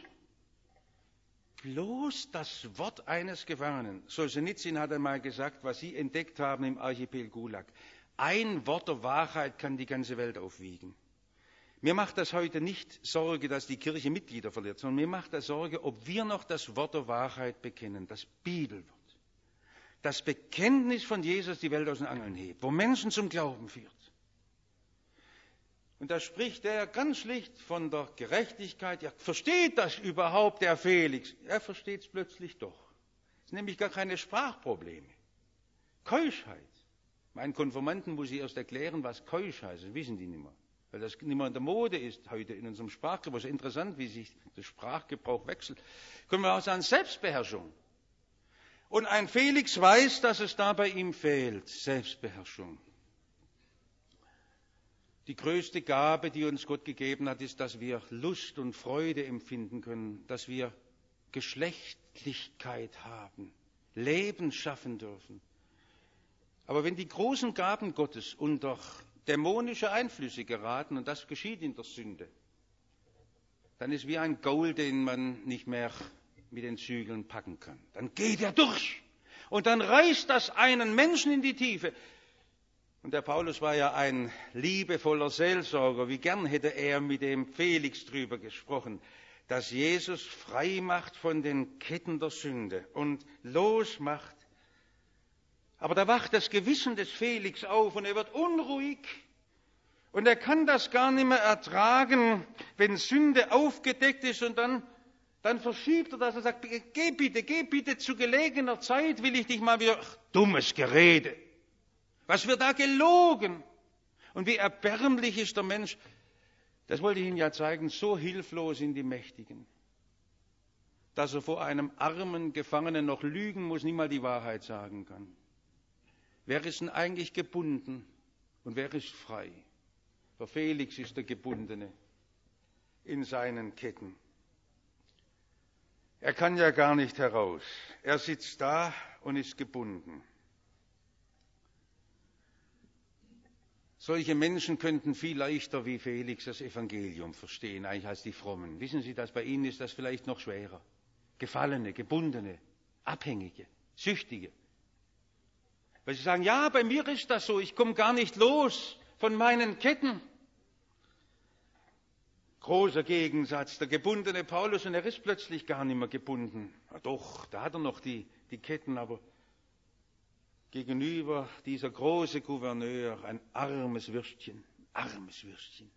Bloß das Wort eines Gefangenen. Solzhenitsyn hat einmal gesagt, was Sie entdeckt haben im Archipel Gulag. Ein Wort der Wahrheit kann die ganze Welt aufwiegen. Mir macht das heute nicht Sorge, dass die Kirche Mitglieder verliert, sondern mir macht das Sorge, ob wir noch das Wort der Wahrheit bekennen, das Bibelwort. Das Bekenntnis von Jesus die Welt aus den Angeln hebt, wo Menschen zum Glauben führt. Und da spricht er ganz schlicht von der Gerechtigkeit. Ja, versteht das überhaupt der Felix? Er versteht es plötzlich doch. Es sind nämlich gar keine Sprachprobleme. Keuschheit. Meinen Konfirmanden muss ich erst erklären, was keusch heißt. Das wissen die nicht mehr. Weil das nicht mehr in der Mode ist heute in unserem Sprachgebrauch. Es ist interessant, wie sich der Sprachgebrauch wechselt. Können wir auch sagen, Selbstbeherrschung. Und ein Felix weiß, dass es da bei ihm fehlt. Selbstbeherrschung. Die größte Gabe, die uns Gott gegeben hat, ist, dass wir Lust und Freude empfinden können, dass wir Geschlechtlichkeit haben, Leben schaffen dürfen. Aber wenn die großen Gaben Gottes unter dämonische Einflüsse geraten, und das geschieht in der Sünde, dann ist wie ein Gaul, den man nicht mehr mit den Zügeln packen kann. Dann geht er durch und dann reißt das einen Menschen in die Tiefe. Und der Paulus war ja ein liebevoller Seelsorger. Wie gern hätte er mit dem Felix drüber gesprochen, dass Jesus frei macht von den Ketten der Sünde und losmacht. Aber da wacht das Gewissen des Felix auf und er wird unruhig. Und er kann das gar nicht mehr ertragen, wenn Sünde aufgedeckt ist und dann, dann verschiebt er das und sagt, geh bitte, geh bitte, zu gelegener Zeit will ich dich mal wieder, ach, dummes Gerede. Was wird da gelogen? Und wie erbärmlich ist der Mensch, das wollte ich Ihnen ja zeigen, so hilflos sind die Mächtigen, dass er vor einem armen Gefangenen noch lügen muss, nicht mal die Wahrheit sagen kann. Wer ist denn eigentlich gebunden und wer ist frei? Der Felix ist der Gebundene in seinen Ketten. Er kann ja gar nicht heraus. Er sitzt da und ist gebunden. Solche Menschen könnten viel leichter wie Felix das Evangelium verstehen, eigentlich als die Frommen. Wissen Sie, dass bei ihnen ist das vielleicht noch schwerer. Gefallene, Gebundene, Abhängige, Süchtige. Weil sie sagen, ja, bei mir ist das so, ich komme gar nicht los von meinen Ketten. Großer Gegensatz, der gebundene Paulus, und er ist plötzlich gar nicht mehr gebunden. Ja, doch, da hat er noch die, die Ketten, aber gegenüber dieser große Gouverneur ein armes Würstchen, armes Würstchen.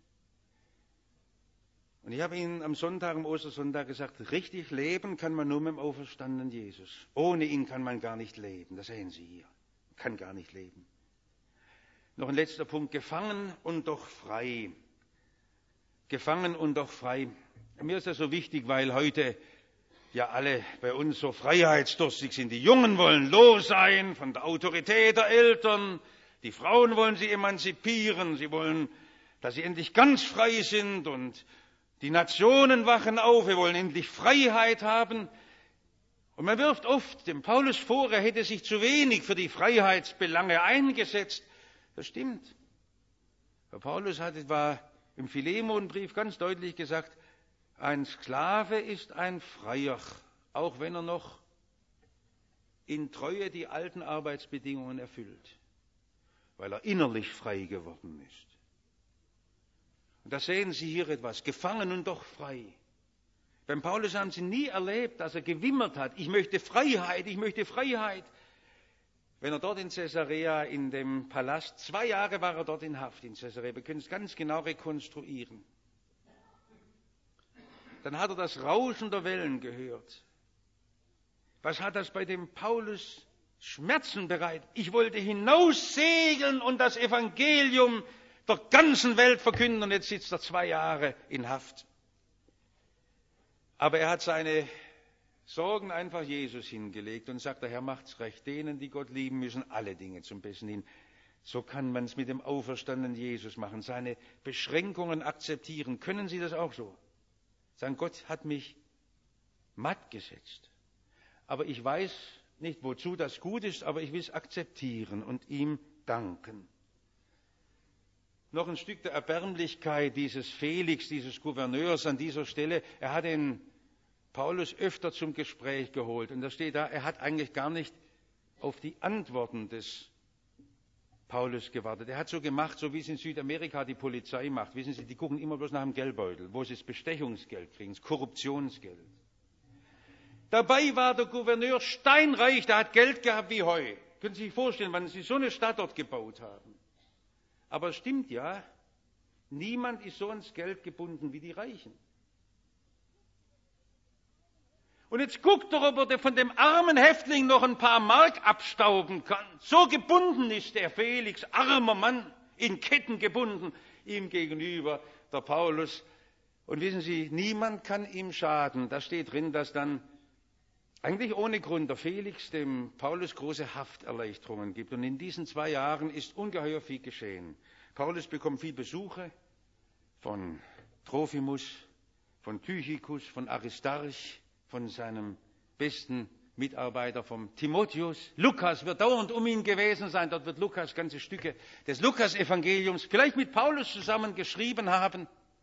Und ich habe Ihnen am Sonntag, am Ostersonntag gesagt, richtig leben kann man nur mit dem auferstandenen Jesus. Ohne ihn kann man gar nicht leben, das sehen Sie hier. Kann gar nicht leben. Noch ein letzter Punkt, gefangen und doch frei. Gefangen und doch frei. Mir ist das so wichtig, weil heute ja alle bei uns so freiheitsdurstig sind. Die Jungen wollen los sein von der Autorität der Eltern. Die Frauen wollen sie emanzipieren. Sie wollen, dass sie endlich ganz frei sind. Und die Nationen wachen auf. Wir wollen endlich Freiheit haben. Und man wirft oft dem Paulus vor, er hätte sich zu wenig für die Freiheitsbelange eingesetzt. Das stimmt. Der Paulus hat etwa im Philemonbrief ganz deutlich gesagt, ein Sklave ist ein Freier, auch wenn er noch in Treue die alten Arbeitsbedingungen erfüllt, weil er innerlich frei geworden ist. Und da sehen Sie hier etwas, gefangen und doch frei. Beim Paulus haben Sie nie erlebt, dass er gewimmert hat, ich möchte Freiheit, ich möchte Freiheit. Wenn er dort in Caesarea, in dem Palast, zwei Jahre war er dort in Haft in Caesarea, wir können es ganz genau rekonstruieren. Dann hat er das Rauschen der Wellen gehört. Was hat das bei dem Paulus Schmerzen bereitet? Ich wollte hinaussegeln und das Evangelium der ganzen Welt verkünden und jetzt sitzt er zwei Jahre in Haft. Aber er hat seine Sorgen einfach Jesus hingelegt und sagt, der Herr macht's recht. Denen, die Gott lieben, müssen alle Dinge zum Besten hin. So kann man es mit dem auferstandenen Jesus machen. Seine Beschränkungen akzeptieren. Können Sie das auch so? Sagen, Gott hat mich matt gesetzt. Aber ich weiß nicht, wozu das gut ist, aber ich will es akzeptieren und ihm danken. Noch ein Stück der Erbärmlichkeit dieses Felix, dieses Gouverneurs an dieser Stelle. Er hat den Paulus öfter zum Gespräch geholt. Und da steht da, er hat eigentlich gar nicht auf die Antworten des Paulus gewartet. Er hat so gemacht, so wie es in Südamerika die Polizei macht. Wissen Sie, die gucken immer bloß nach dem Geldbeutel, wo sie das Bestechungsgeld kriegen, das Korruptionsgeld. Dabei war der Gouverneur steinreich, der hat Geld gehabt wie Heu. Können Sie sich vorstellen, wann Sie so eine Stadt dort gebaut haben. Aber es stimmt ja, niemand ist so ans Geld gebunden wie die Reichen. Und jetzt guckt er, ob er von dem armen Häftling noch ein paar Mark abstauben kann. So gebunden ist der Felix, armer Mann, in Ketten gebunden, ihm gegenüber der Paulus. Und wissen Sie, niemand kann ihm schaden. Da steht drin, dass dann eigentlich ohne Grund der Felix dem Paulus große Hafterleichterungen gibt. Und in diesen zwei Jahren ist ungeheuer viel geschehen. Paulus bekommt viel Besuche von Trophimus, von Tychicus, von Aristarch, von seinem besten Mitarbeiter, vom Timotheus. Lukas wird dauernd um ihn gewesen sein. Dort wird Lukas ganze Stücke des Lukas-Evangeliums vielleicht mit Paulus zusammen geschrieben haben.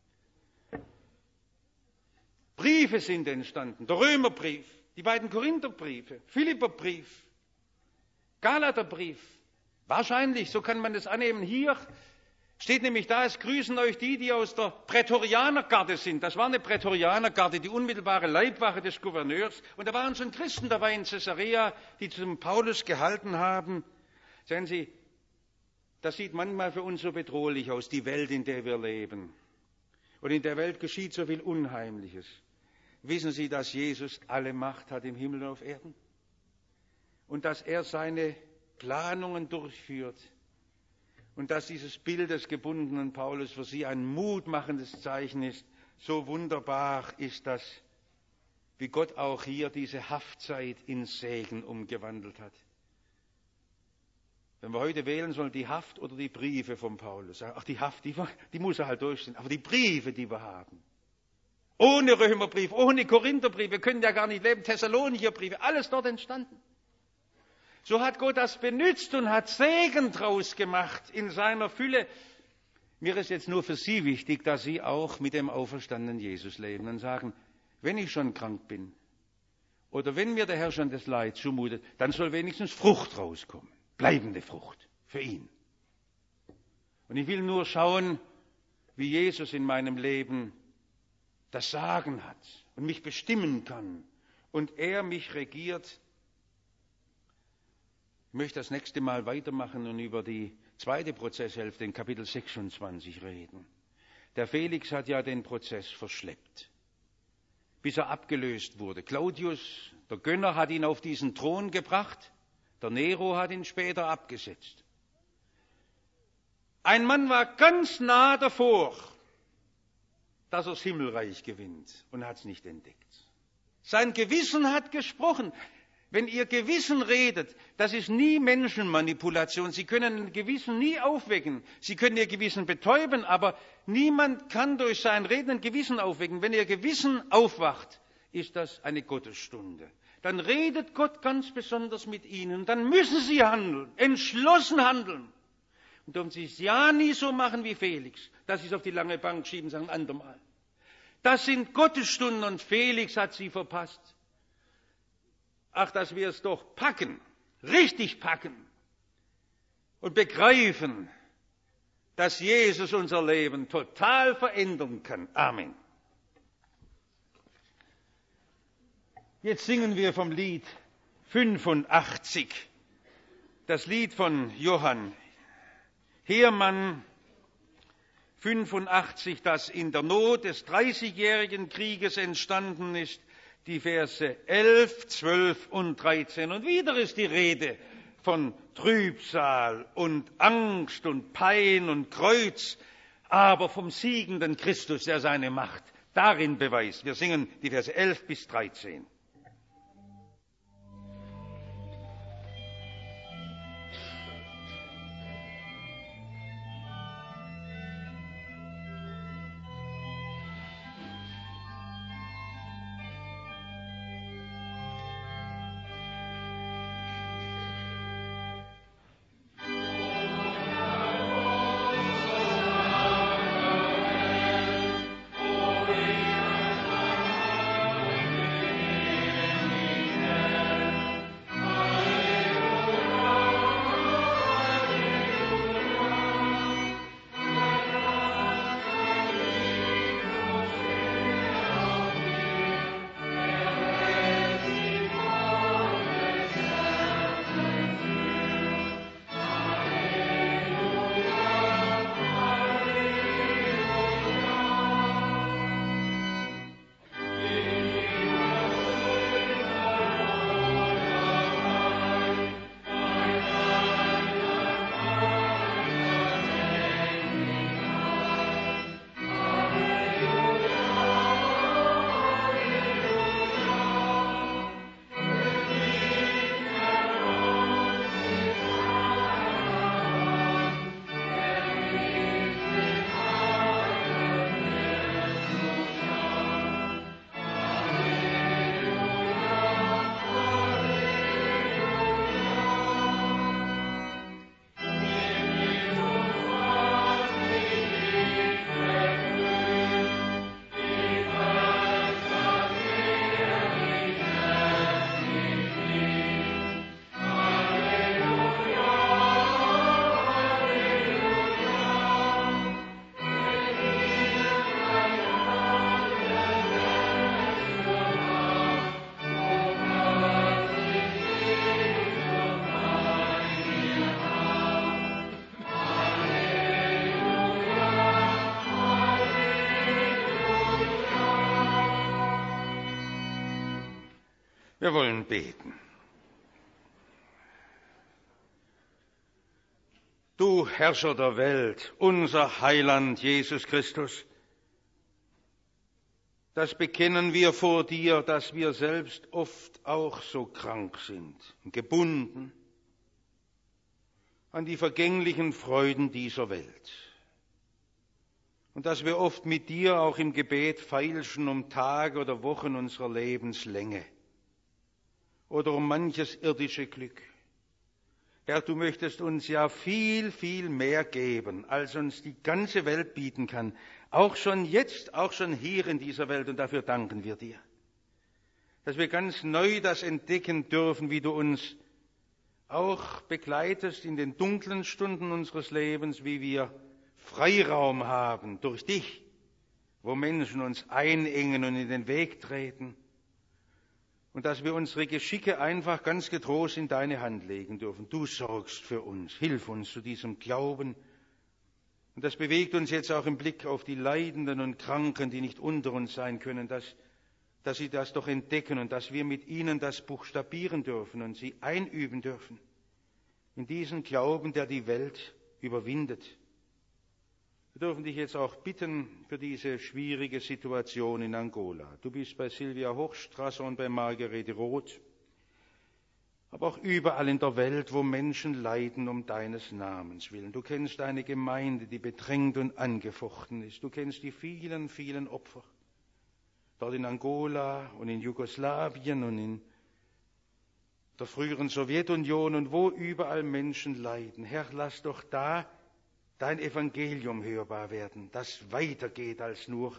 Briefe sind entstanden. Der Römerbrief, die beiden Korintherbriefe, Philipperbrief, Galaterbrief. Wahrscheinlich, so kann man es annehmen, hier steht nämlich da, es grüßen euch die, die aus der Prätorianergarde sind. Das war eine Prätorianergarde, die unmittelbare Leibwache des Gouverneurs. Und da waren schon Christen dabei in Caesarea, die zum Paulus gehalten haben. Sehen Sie, das sieht manchmal für uns so bedrohlich aus, die Welt, in der wir leben. Und in der Welt geschieht so viel Unheimliches. Wissen Sie, dass Jesus alle Macht hat im Himmel und auf Erden? Und dass er seine Planungen durchführt? Und dass dieses Bild des gebundenen Paulus für Sie ein mutmachendes Zeichen ist, so wunderbar ist das, wie Gott auch hier diese Haftzeit in Segen umgewandelt hat. Wenn wir heute wählen sollen, die Haft oder die Briefe von Paulus. Ach, die Haft, die, die muss er halt durchstehen. Aber die Briefe, die wir haben. Ohne Römerbrief, ohne Korintherbrief, wir können ja gar nicht leben, Thessalonicher Briefe, alles dort entstanden. So hat Gott das benützt und hat Segen draus gemacht in seiner Fülle. Mir ist jetzt nur für Sie wichtig, dass Sie auch mit dem auferstandenen Jesus leben und sagen, wenn ich schon krank bin oder wenn mir der Herr schon das Leid zumutet, dann soll wenigstens Frucht rauskommen, bleibende Frucht für ihn. Und ich will nur schauen, wie Jesus in meinem Leben das Sagen hat und mich bestimmen kann und er mich regiert. Ich möchte das nächste Mal weitermachen und über die zweite Prozesshälfte in Kapitel sechsundzwanzig reden. Der Felix hat ja den Prozess verschleppt, bis er abgelöst wurde. Claudius, der Gönner, hat ihn auf diesen Thron gebracht. Der Nero hat ihn später abgesetzt. Ein Mann war ganz nah davor, dass er das Himmelreich gewinnt und hat es nicht entdeckt. Sein Gewissen hat gesprochen. Wenn Ihr Gewissen redet, das ist nie Menschenmanipulation. Sie können ein Gewissen nie aufwecken. Sie können Ihr Gewissen betäuben, aber niemand kann durch sein Reden ein Gewissen aufwecken. Wenn Ihr Gewissen aufwacht, ist das eine Gottesstunde. Dann redet Gott ganz besonders mit Ihnen. Dann müssen Sie handeln, entschlossen handeln. Und dürfen Sie es ja nie so machen wie Felix, dass Sie es auf die lange Bank schieben und sagen, ein andermal. Das sind Gottesstunden und Felix hat sie verpasst. Ach, dass wir es doch packen, richtig packen und begreifen, dass Jesus unser Leben total verändern kann. Amen. Jetzt singen wir vom Lied fünfundachtzig, das Lied von Johann Heermann, fünfundachtzig, das in der Not des Dreißigjährigen Krieges entstanden ist, die Verse elf, zwölf und dreizehn. Und wieder ist die Rede von Trübsal und Angst und Pein und Kreuz, aber vom siegenden Christus, der seine Macht darin beweist. Wir singen die Verse elf bis dreizehn. Wir wollen beten. Du Herrscher der Welt, unser Heiland Jesus Christus, das bekennen wir vor dir, dass wir selbst oft auch so krank sind, gebunden an die vergänglichen Freuden dieser Welt. Und dass wir oft mit dir auch im Gebet feilschen um Tage oder Wochen unserer Lebenslänge oder um manches irdische Glück. Herr, du möchtest uns ja viel, viel mehr geben, als uns die ganze Welt bieten kann. Auch schon jetzt, auch schon hier in dieser Welt. Und dafür danken wir dir. Dass wir ganz neu das entdecken dürfen, wie du uns auch begleitest in den dunklen Stunden unseres Lebens, wie wir Freiraum haben durch dich, wo Menschen uns einengen und in den Weg treten. Und dass wir unsere Geschicke einfach ganz getrost in deine Hand legen dürfen. Du sorgst für uns. Hilf uns zu diesem Glauben. Und das bewegt uns jetzt auch im Blick auf die Leidenden und Kranken, die nicht unter uns sein können, dass, dass sie das doch entdecken und dass wir mit ihnen das buchstabieren dürfen und sie einüben dürfen. In diesen Glauben, der die Welt überwindet. Wir dürfen dich jetzt auch bitten für diese schwierige Situation in Angola. Du bist bei Silvia Hochstrasser und bei Margarete Roth, aber auch überall in der Welt, wo Menschen leiden um deines Namens willen. Du kennst eine Gemeinde, die bedrängt und angefochten ist. Du kennst die vielen, vielen Opfer. Dort in Angola und in Jugoslawien und in der früheren Sowjetunion und wo überall Menschen leiden. Herr, lass doch da dein Evangelium hörbar werden, das weitergeht als nur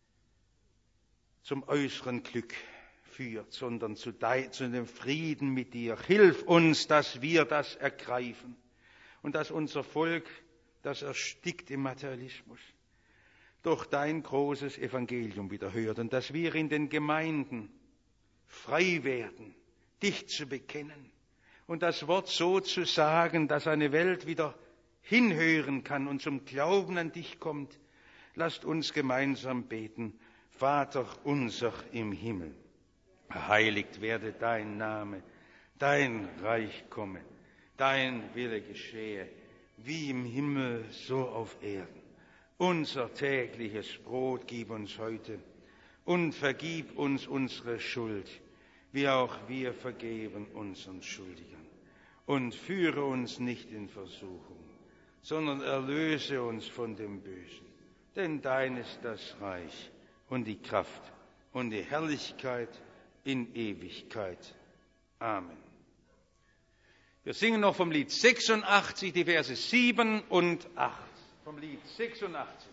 zum äußeren Glück führt, sondern zu, de, zu dem Frieden mit dir. Hilf uns, dass wir das ergreifen und dass unser Volk, das erstickt im Materialismus, durch dein großes Evangelium wieder hört und dass wir in den Gemeinden frei werden, dich zu bekennen und das Wort so zu sagen, dass eine Welt wieder hinhören kann und zum Glauben an dich kommt. Lasst uns gemeinsam beten. Vater unser im Himmel, geheiligt werde dein Name, dein Reich komme, dein Wille geschehe, wie im Himmel, so auf Erden. Unser tägliches Brot gib uns heute und vergib uns unsere Schuld, wie auch wir vergeben unseren Schuldigern. Und führe uns nicht in Versuchung, sondern erlöse uns von dem Bösen. Denn dein ist das Reich und die Kraft und die Herrlichkeit in Ewigkeit. Amen. Wir singen noch vom Lied sechsundachtzig, die Verse sieben und acht. Vom Lied sechsundachtzig.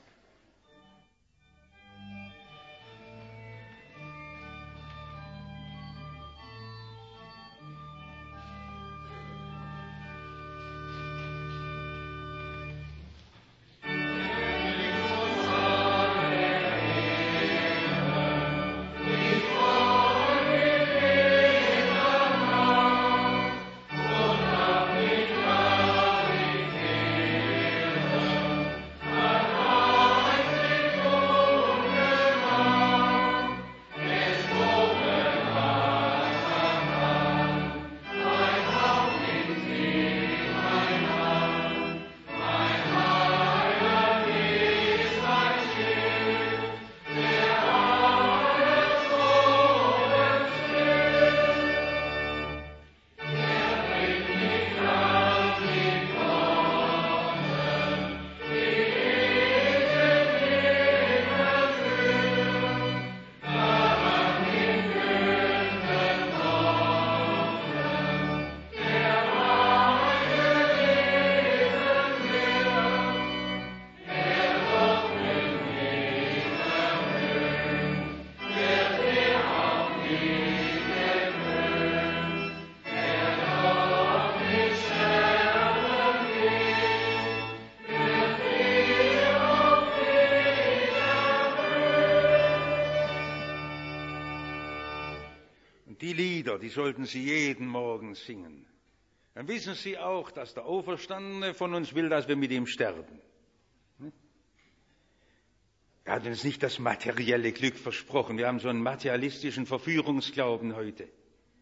Die Lieder, die sollten Sie jeden Morgen singen. Dann wissen Sie auch, dass der Auferstandene von uns will, dass wir mit ihm sterben. Er hat uns nicht das materielle Glück versprochen. Wir haben so einen materialistischen Verführungsglauben heute.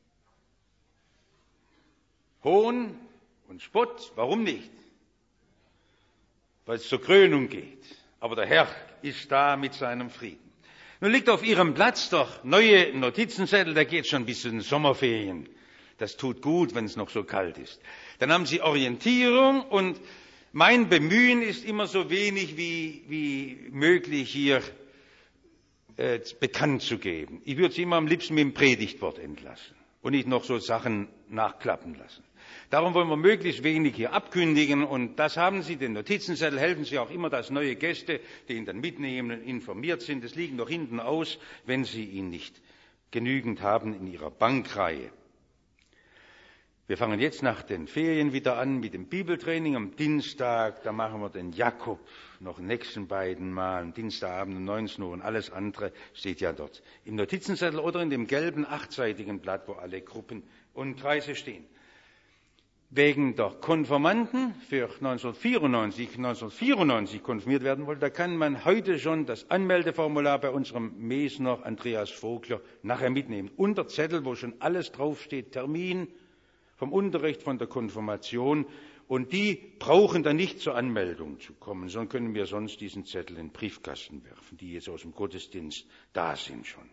Hohn und Spott. Warum nicht? Weil es zur Krönung geht. Aber der Herr ist da mit seinem Frieden. Nun liegt auf Ihrem Platz der neue Notizenzettel, der geht schon bis zu den Sommerferien. Das tut gut, wenn es noch so kalt ist. Dann haben Sie Orientierung und mein Bemühen ist immer so wenig wie, wie möglich hier äh, bekannt zu geben. Ich würde Sie immer am liebsten mit dem Predigtwort entlassen und nicht noch so Sachen nachklappen lassen. Darum wollen wir möglichst wenig hier abkündigen und das haben Sie, den Notizenzettel, helfen Sie auch immer, dass neue Gäste, die ihn dann mitnehmen, informiert sind. Es liegt noch hinten aus, wenn Sie ihn nicht genügend haben in Ihrer Bankreihe. Wir fangen jetzt nach den Ferien wieder an mit dem Bibeltraining am Dienstag. Da machen wir den Jakob noch nächsten beiden Mal, am Dienstagabend um neunzehn Uhr und alles andere steht ja dort im Notizenzettel oder in dem gelben achtseitigen Blatt, wo alle Gruppen und Kreise stehen. Wegen der Konfirmanden für neunzehnhundertvierundneunzig, neunzehnhundertvierundneunzig konfirmiert werden wollte, da kann man heute schon das Anmeldeformular bei unserem Mesner Andreas Vogler nachher mitnehmen. Unter Zettel, wo schon alles draufsteht, Termin vom Unterricht, von der Konfirmation. Und die brauchen dann nicht zur Anmeldung zu kommen, sondern können wir sonst diesen Zettel in den Briefkasten werfen, die jetzt aus dem Gottesdienst da sind schon.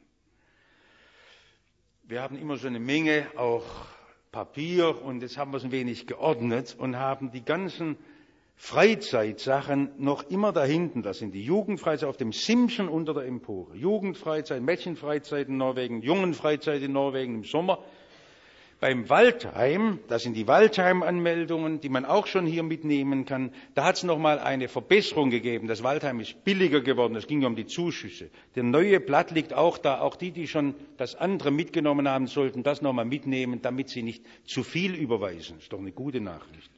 Wir haben immer so eine Menge auch Papier und jetzt haben wir es ein wenig geordnet und haben die ganzen Freizeitsachen noch immer da hinten. Das sind die Jugendfreizeit auf dem Simson unter der Empore. Jugendfreizeit, Mädchenfreizeit in Norwegen, Jungenfreizeit in Norwegen im Sommer. Beim Waldheim, das sind die Waldheim-Anmeldungen, die man auch schon hier mitnehmen kann, da hat es nochmal eine Verbesserung gegeben. Das Waldheim ist billiger geworden, es ging ja um die Zuschüsse. Der neue Blatt liegt auch da, auch die, die schon das andere mitgenommen haben, sollten das nochmal mitnehmen, damit sie nicht zu viel überweisen. Das ist doch eine gute Nachricht.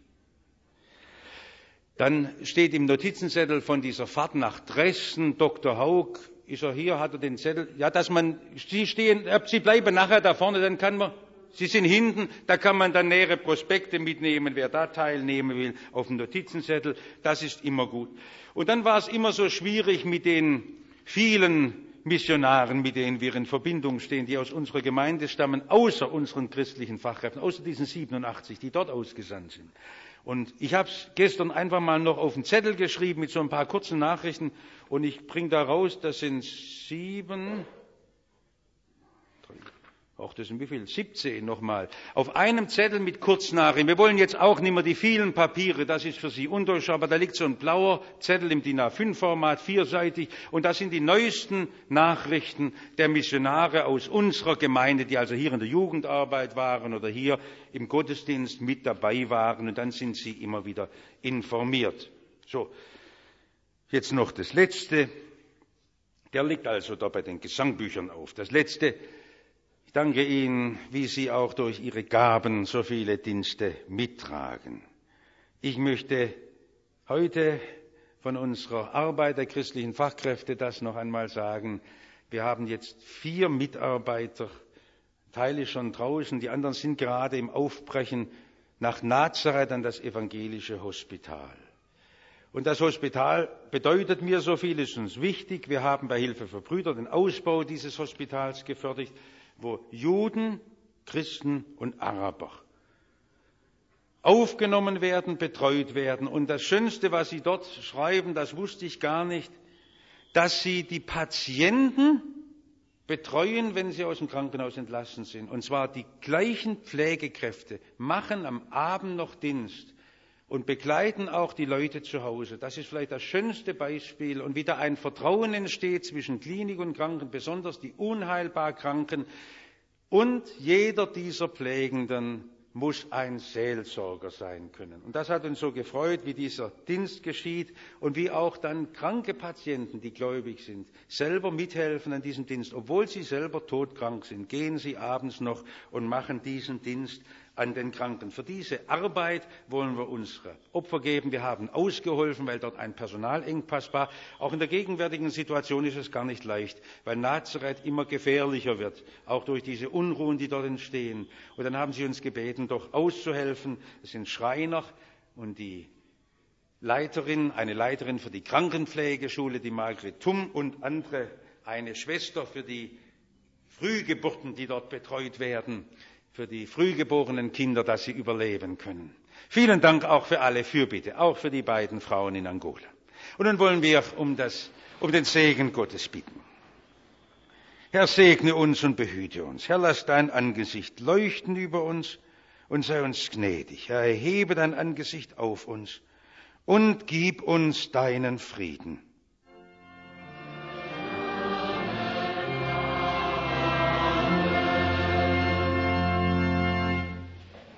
Dann steht im Notizenzettel von dieser Fahrt nach Dresden, Doktor Haug, ist er hier, hat er den Zettel, ja, dass man, Sie stehen, Sie bleiben nachher da vorne, dann kann man, Sie sind hinten, da kann man dann nähere Prospekte mitnehmen, wer da teilnehmen will, auf dem Notizenzettel, das ist immer gut. Und dann war es immer so schwierig mit den vielen Missionaren, mit denen wir in Verbindung stehen, die aus unserer Gemeinde stammen, außer unseren christlichen Fachkräften, außer diesen siebenundachtzig, die dort ausgesandt sind. Und ich habe es gestern einfach mal noch auf den Zettel geschrieben mit so ein paar kurzen Nachrichten und ich bringe da raus, das sind sieben, Auch das sind wie viel? siebzehn nochmal. Auf einem Zettel mit Kurznachrichten. Wir wollen jetzt auch nicht mehr die vielen Papiere, das ist für Sie undurchschaubar. Da liegt so ein blauer Zettel im D I N A fünf Format, vierseitig. Und das sind die neuesten Nachrichten der Missionare aus unserer Gemeinde, die also hier in der Jugendarbeit waren oder hier im Gottesdienst mit dabei waren. Und dann sind Sie immer wieder informiert. So, jetzt noch das Letzte. Der liegt also da bei den Gesangbüchern auf. Das Letzte. Ich danke Ihnen, wie Sie auch durch Ihre Gaben so viele Dienste mittragen. Ich möchte heute von unserer Arbeit der christlichen Fachkräfte das noch einmal sagen. Wir haben jetzt vier Mitarbeiter, Teile schon draußen, die anderen sind gerade im Aufbrechen nach Nazareth an das evangelische Hospital. Und das Hospital bedeutet mir so viel, ist uns wichtig. Wir haben bei Hilfe für Brüder den Ausbau dieses Hospitals gefördert, wo Juden, Christen und Araber aufgenommen werden, betreut werden. Und das Schönste, was Sie dort schreiben, das wusste ich gar nicht, dass Sie die Patienten betreuen, wenn sie aus dem Krankenhaus entlassen sind. Und zwar die gleichen Pflegekräfte machen am Abend noch Dienst und begleiten auch die Leute zu Hause. Das ist vielleicht das schönste Beispiel. Und wieder ein Vertrauen entsteht zwischen Klinik und Kranken, besonders die unheilbar Kranken. Und jeder dieser Pflegenden muss ein Seelsorger sein können. Und das hat uns so gefreut, wie dieser Dienst geschieht und wie auch dann kranke Patienten, die gläubig sind, selber mithelfen an diesem Dienst. Obwohl sie selber todkrank sind, gehen sie abends noch und machen diesen Dienst an den Kranken. Für diese Arbeit wollen wir unsere Opfer geben. Wir haben ausgeholfen, weil dort ein Personalengpass war. Auch in der gegenwärtigen Situation ist es gar nicht leicht, weil Nazareth immer gefährlicher wird, auch durch diese Unruhen, die dort entstehen. Und dann haben sie uns gebeten, doch auszuhelfen. Es sind Schreiner und die Leiterin, eine Leiterin für die Krankenpflegeschule, die Margret Tumm, und andere, eine Schwester für die Frühgeburten, die dort betreut werden. für die frühgeborenen Kinder, dass sie überleben können. Vielen Dank auch für alle Fürbitte, auch für die beiden Frauen in Angola. Und nun wollen wir um, das, um den Segen Gottes bitten. Herr, segne uns und behüte uns. Herr, lass dein Angesicht leuchten über uns und sei uns gnädig. Herr, erhebe dein Angesicht auf uns und gib uns deinen Frieden.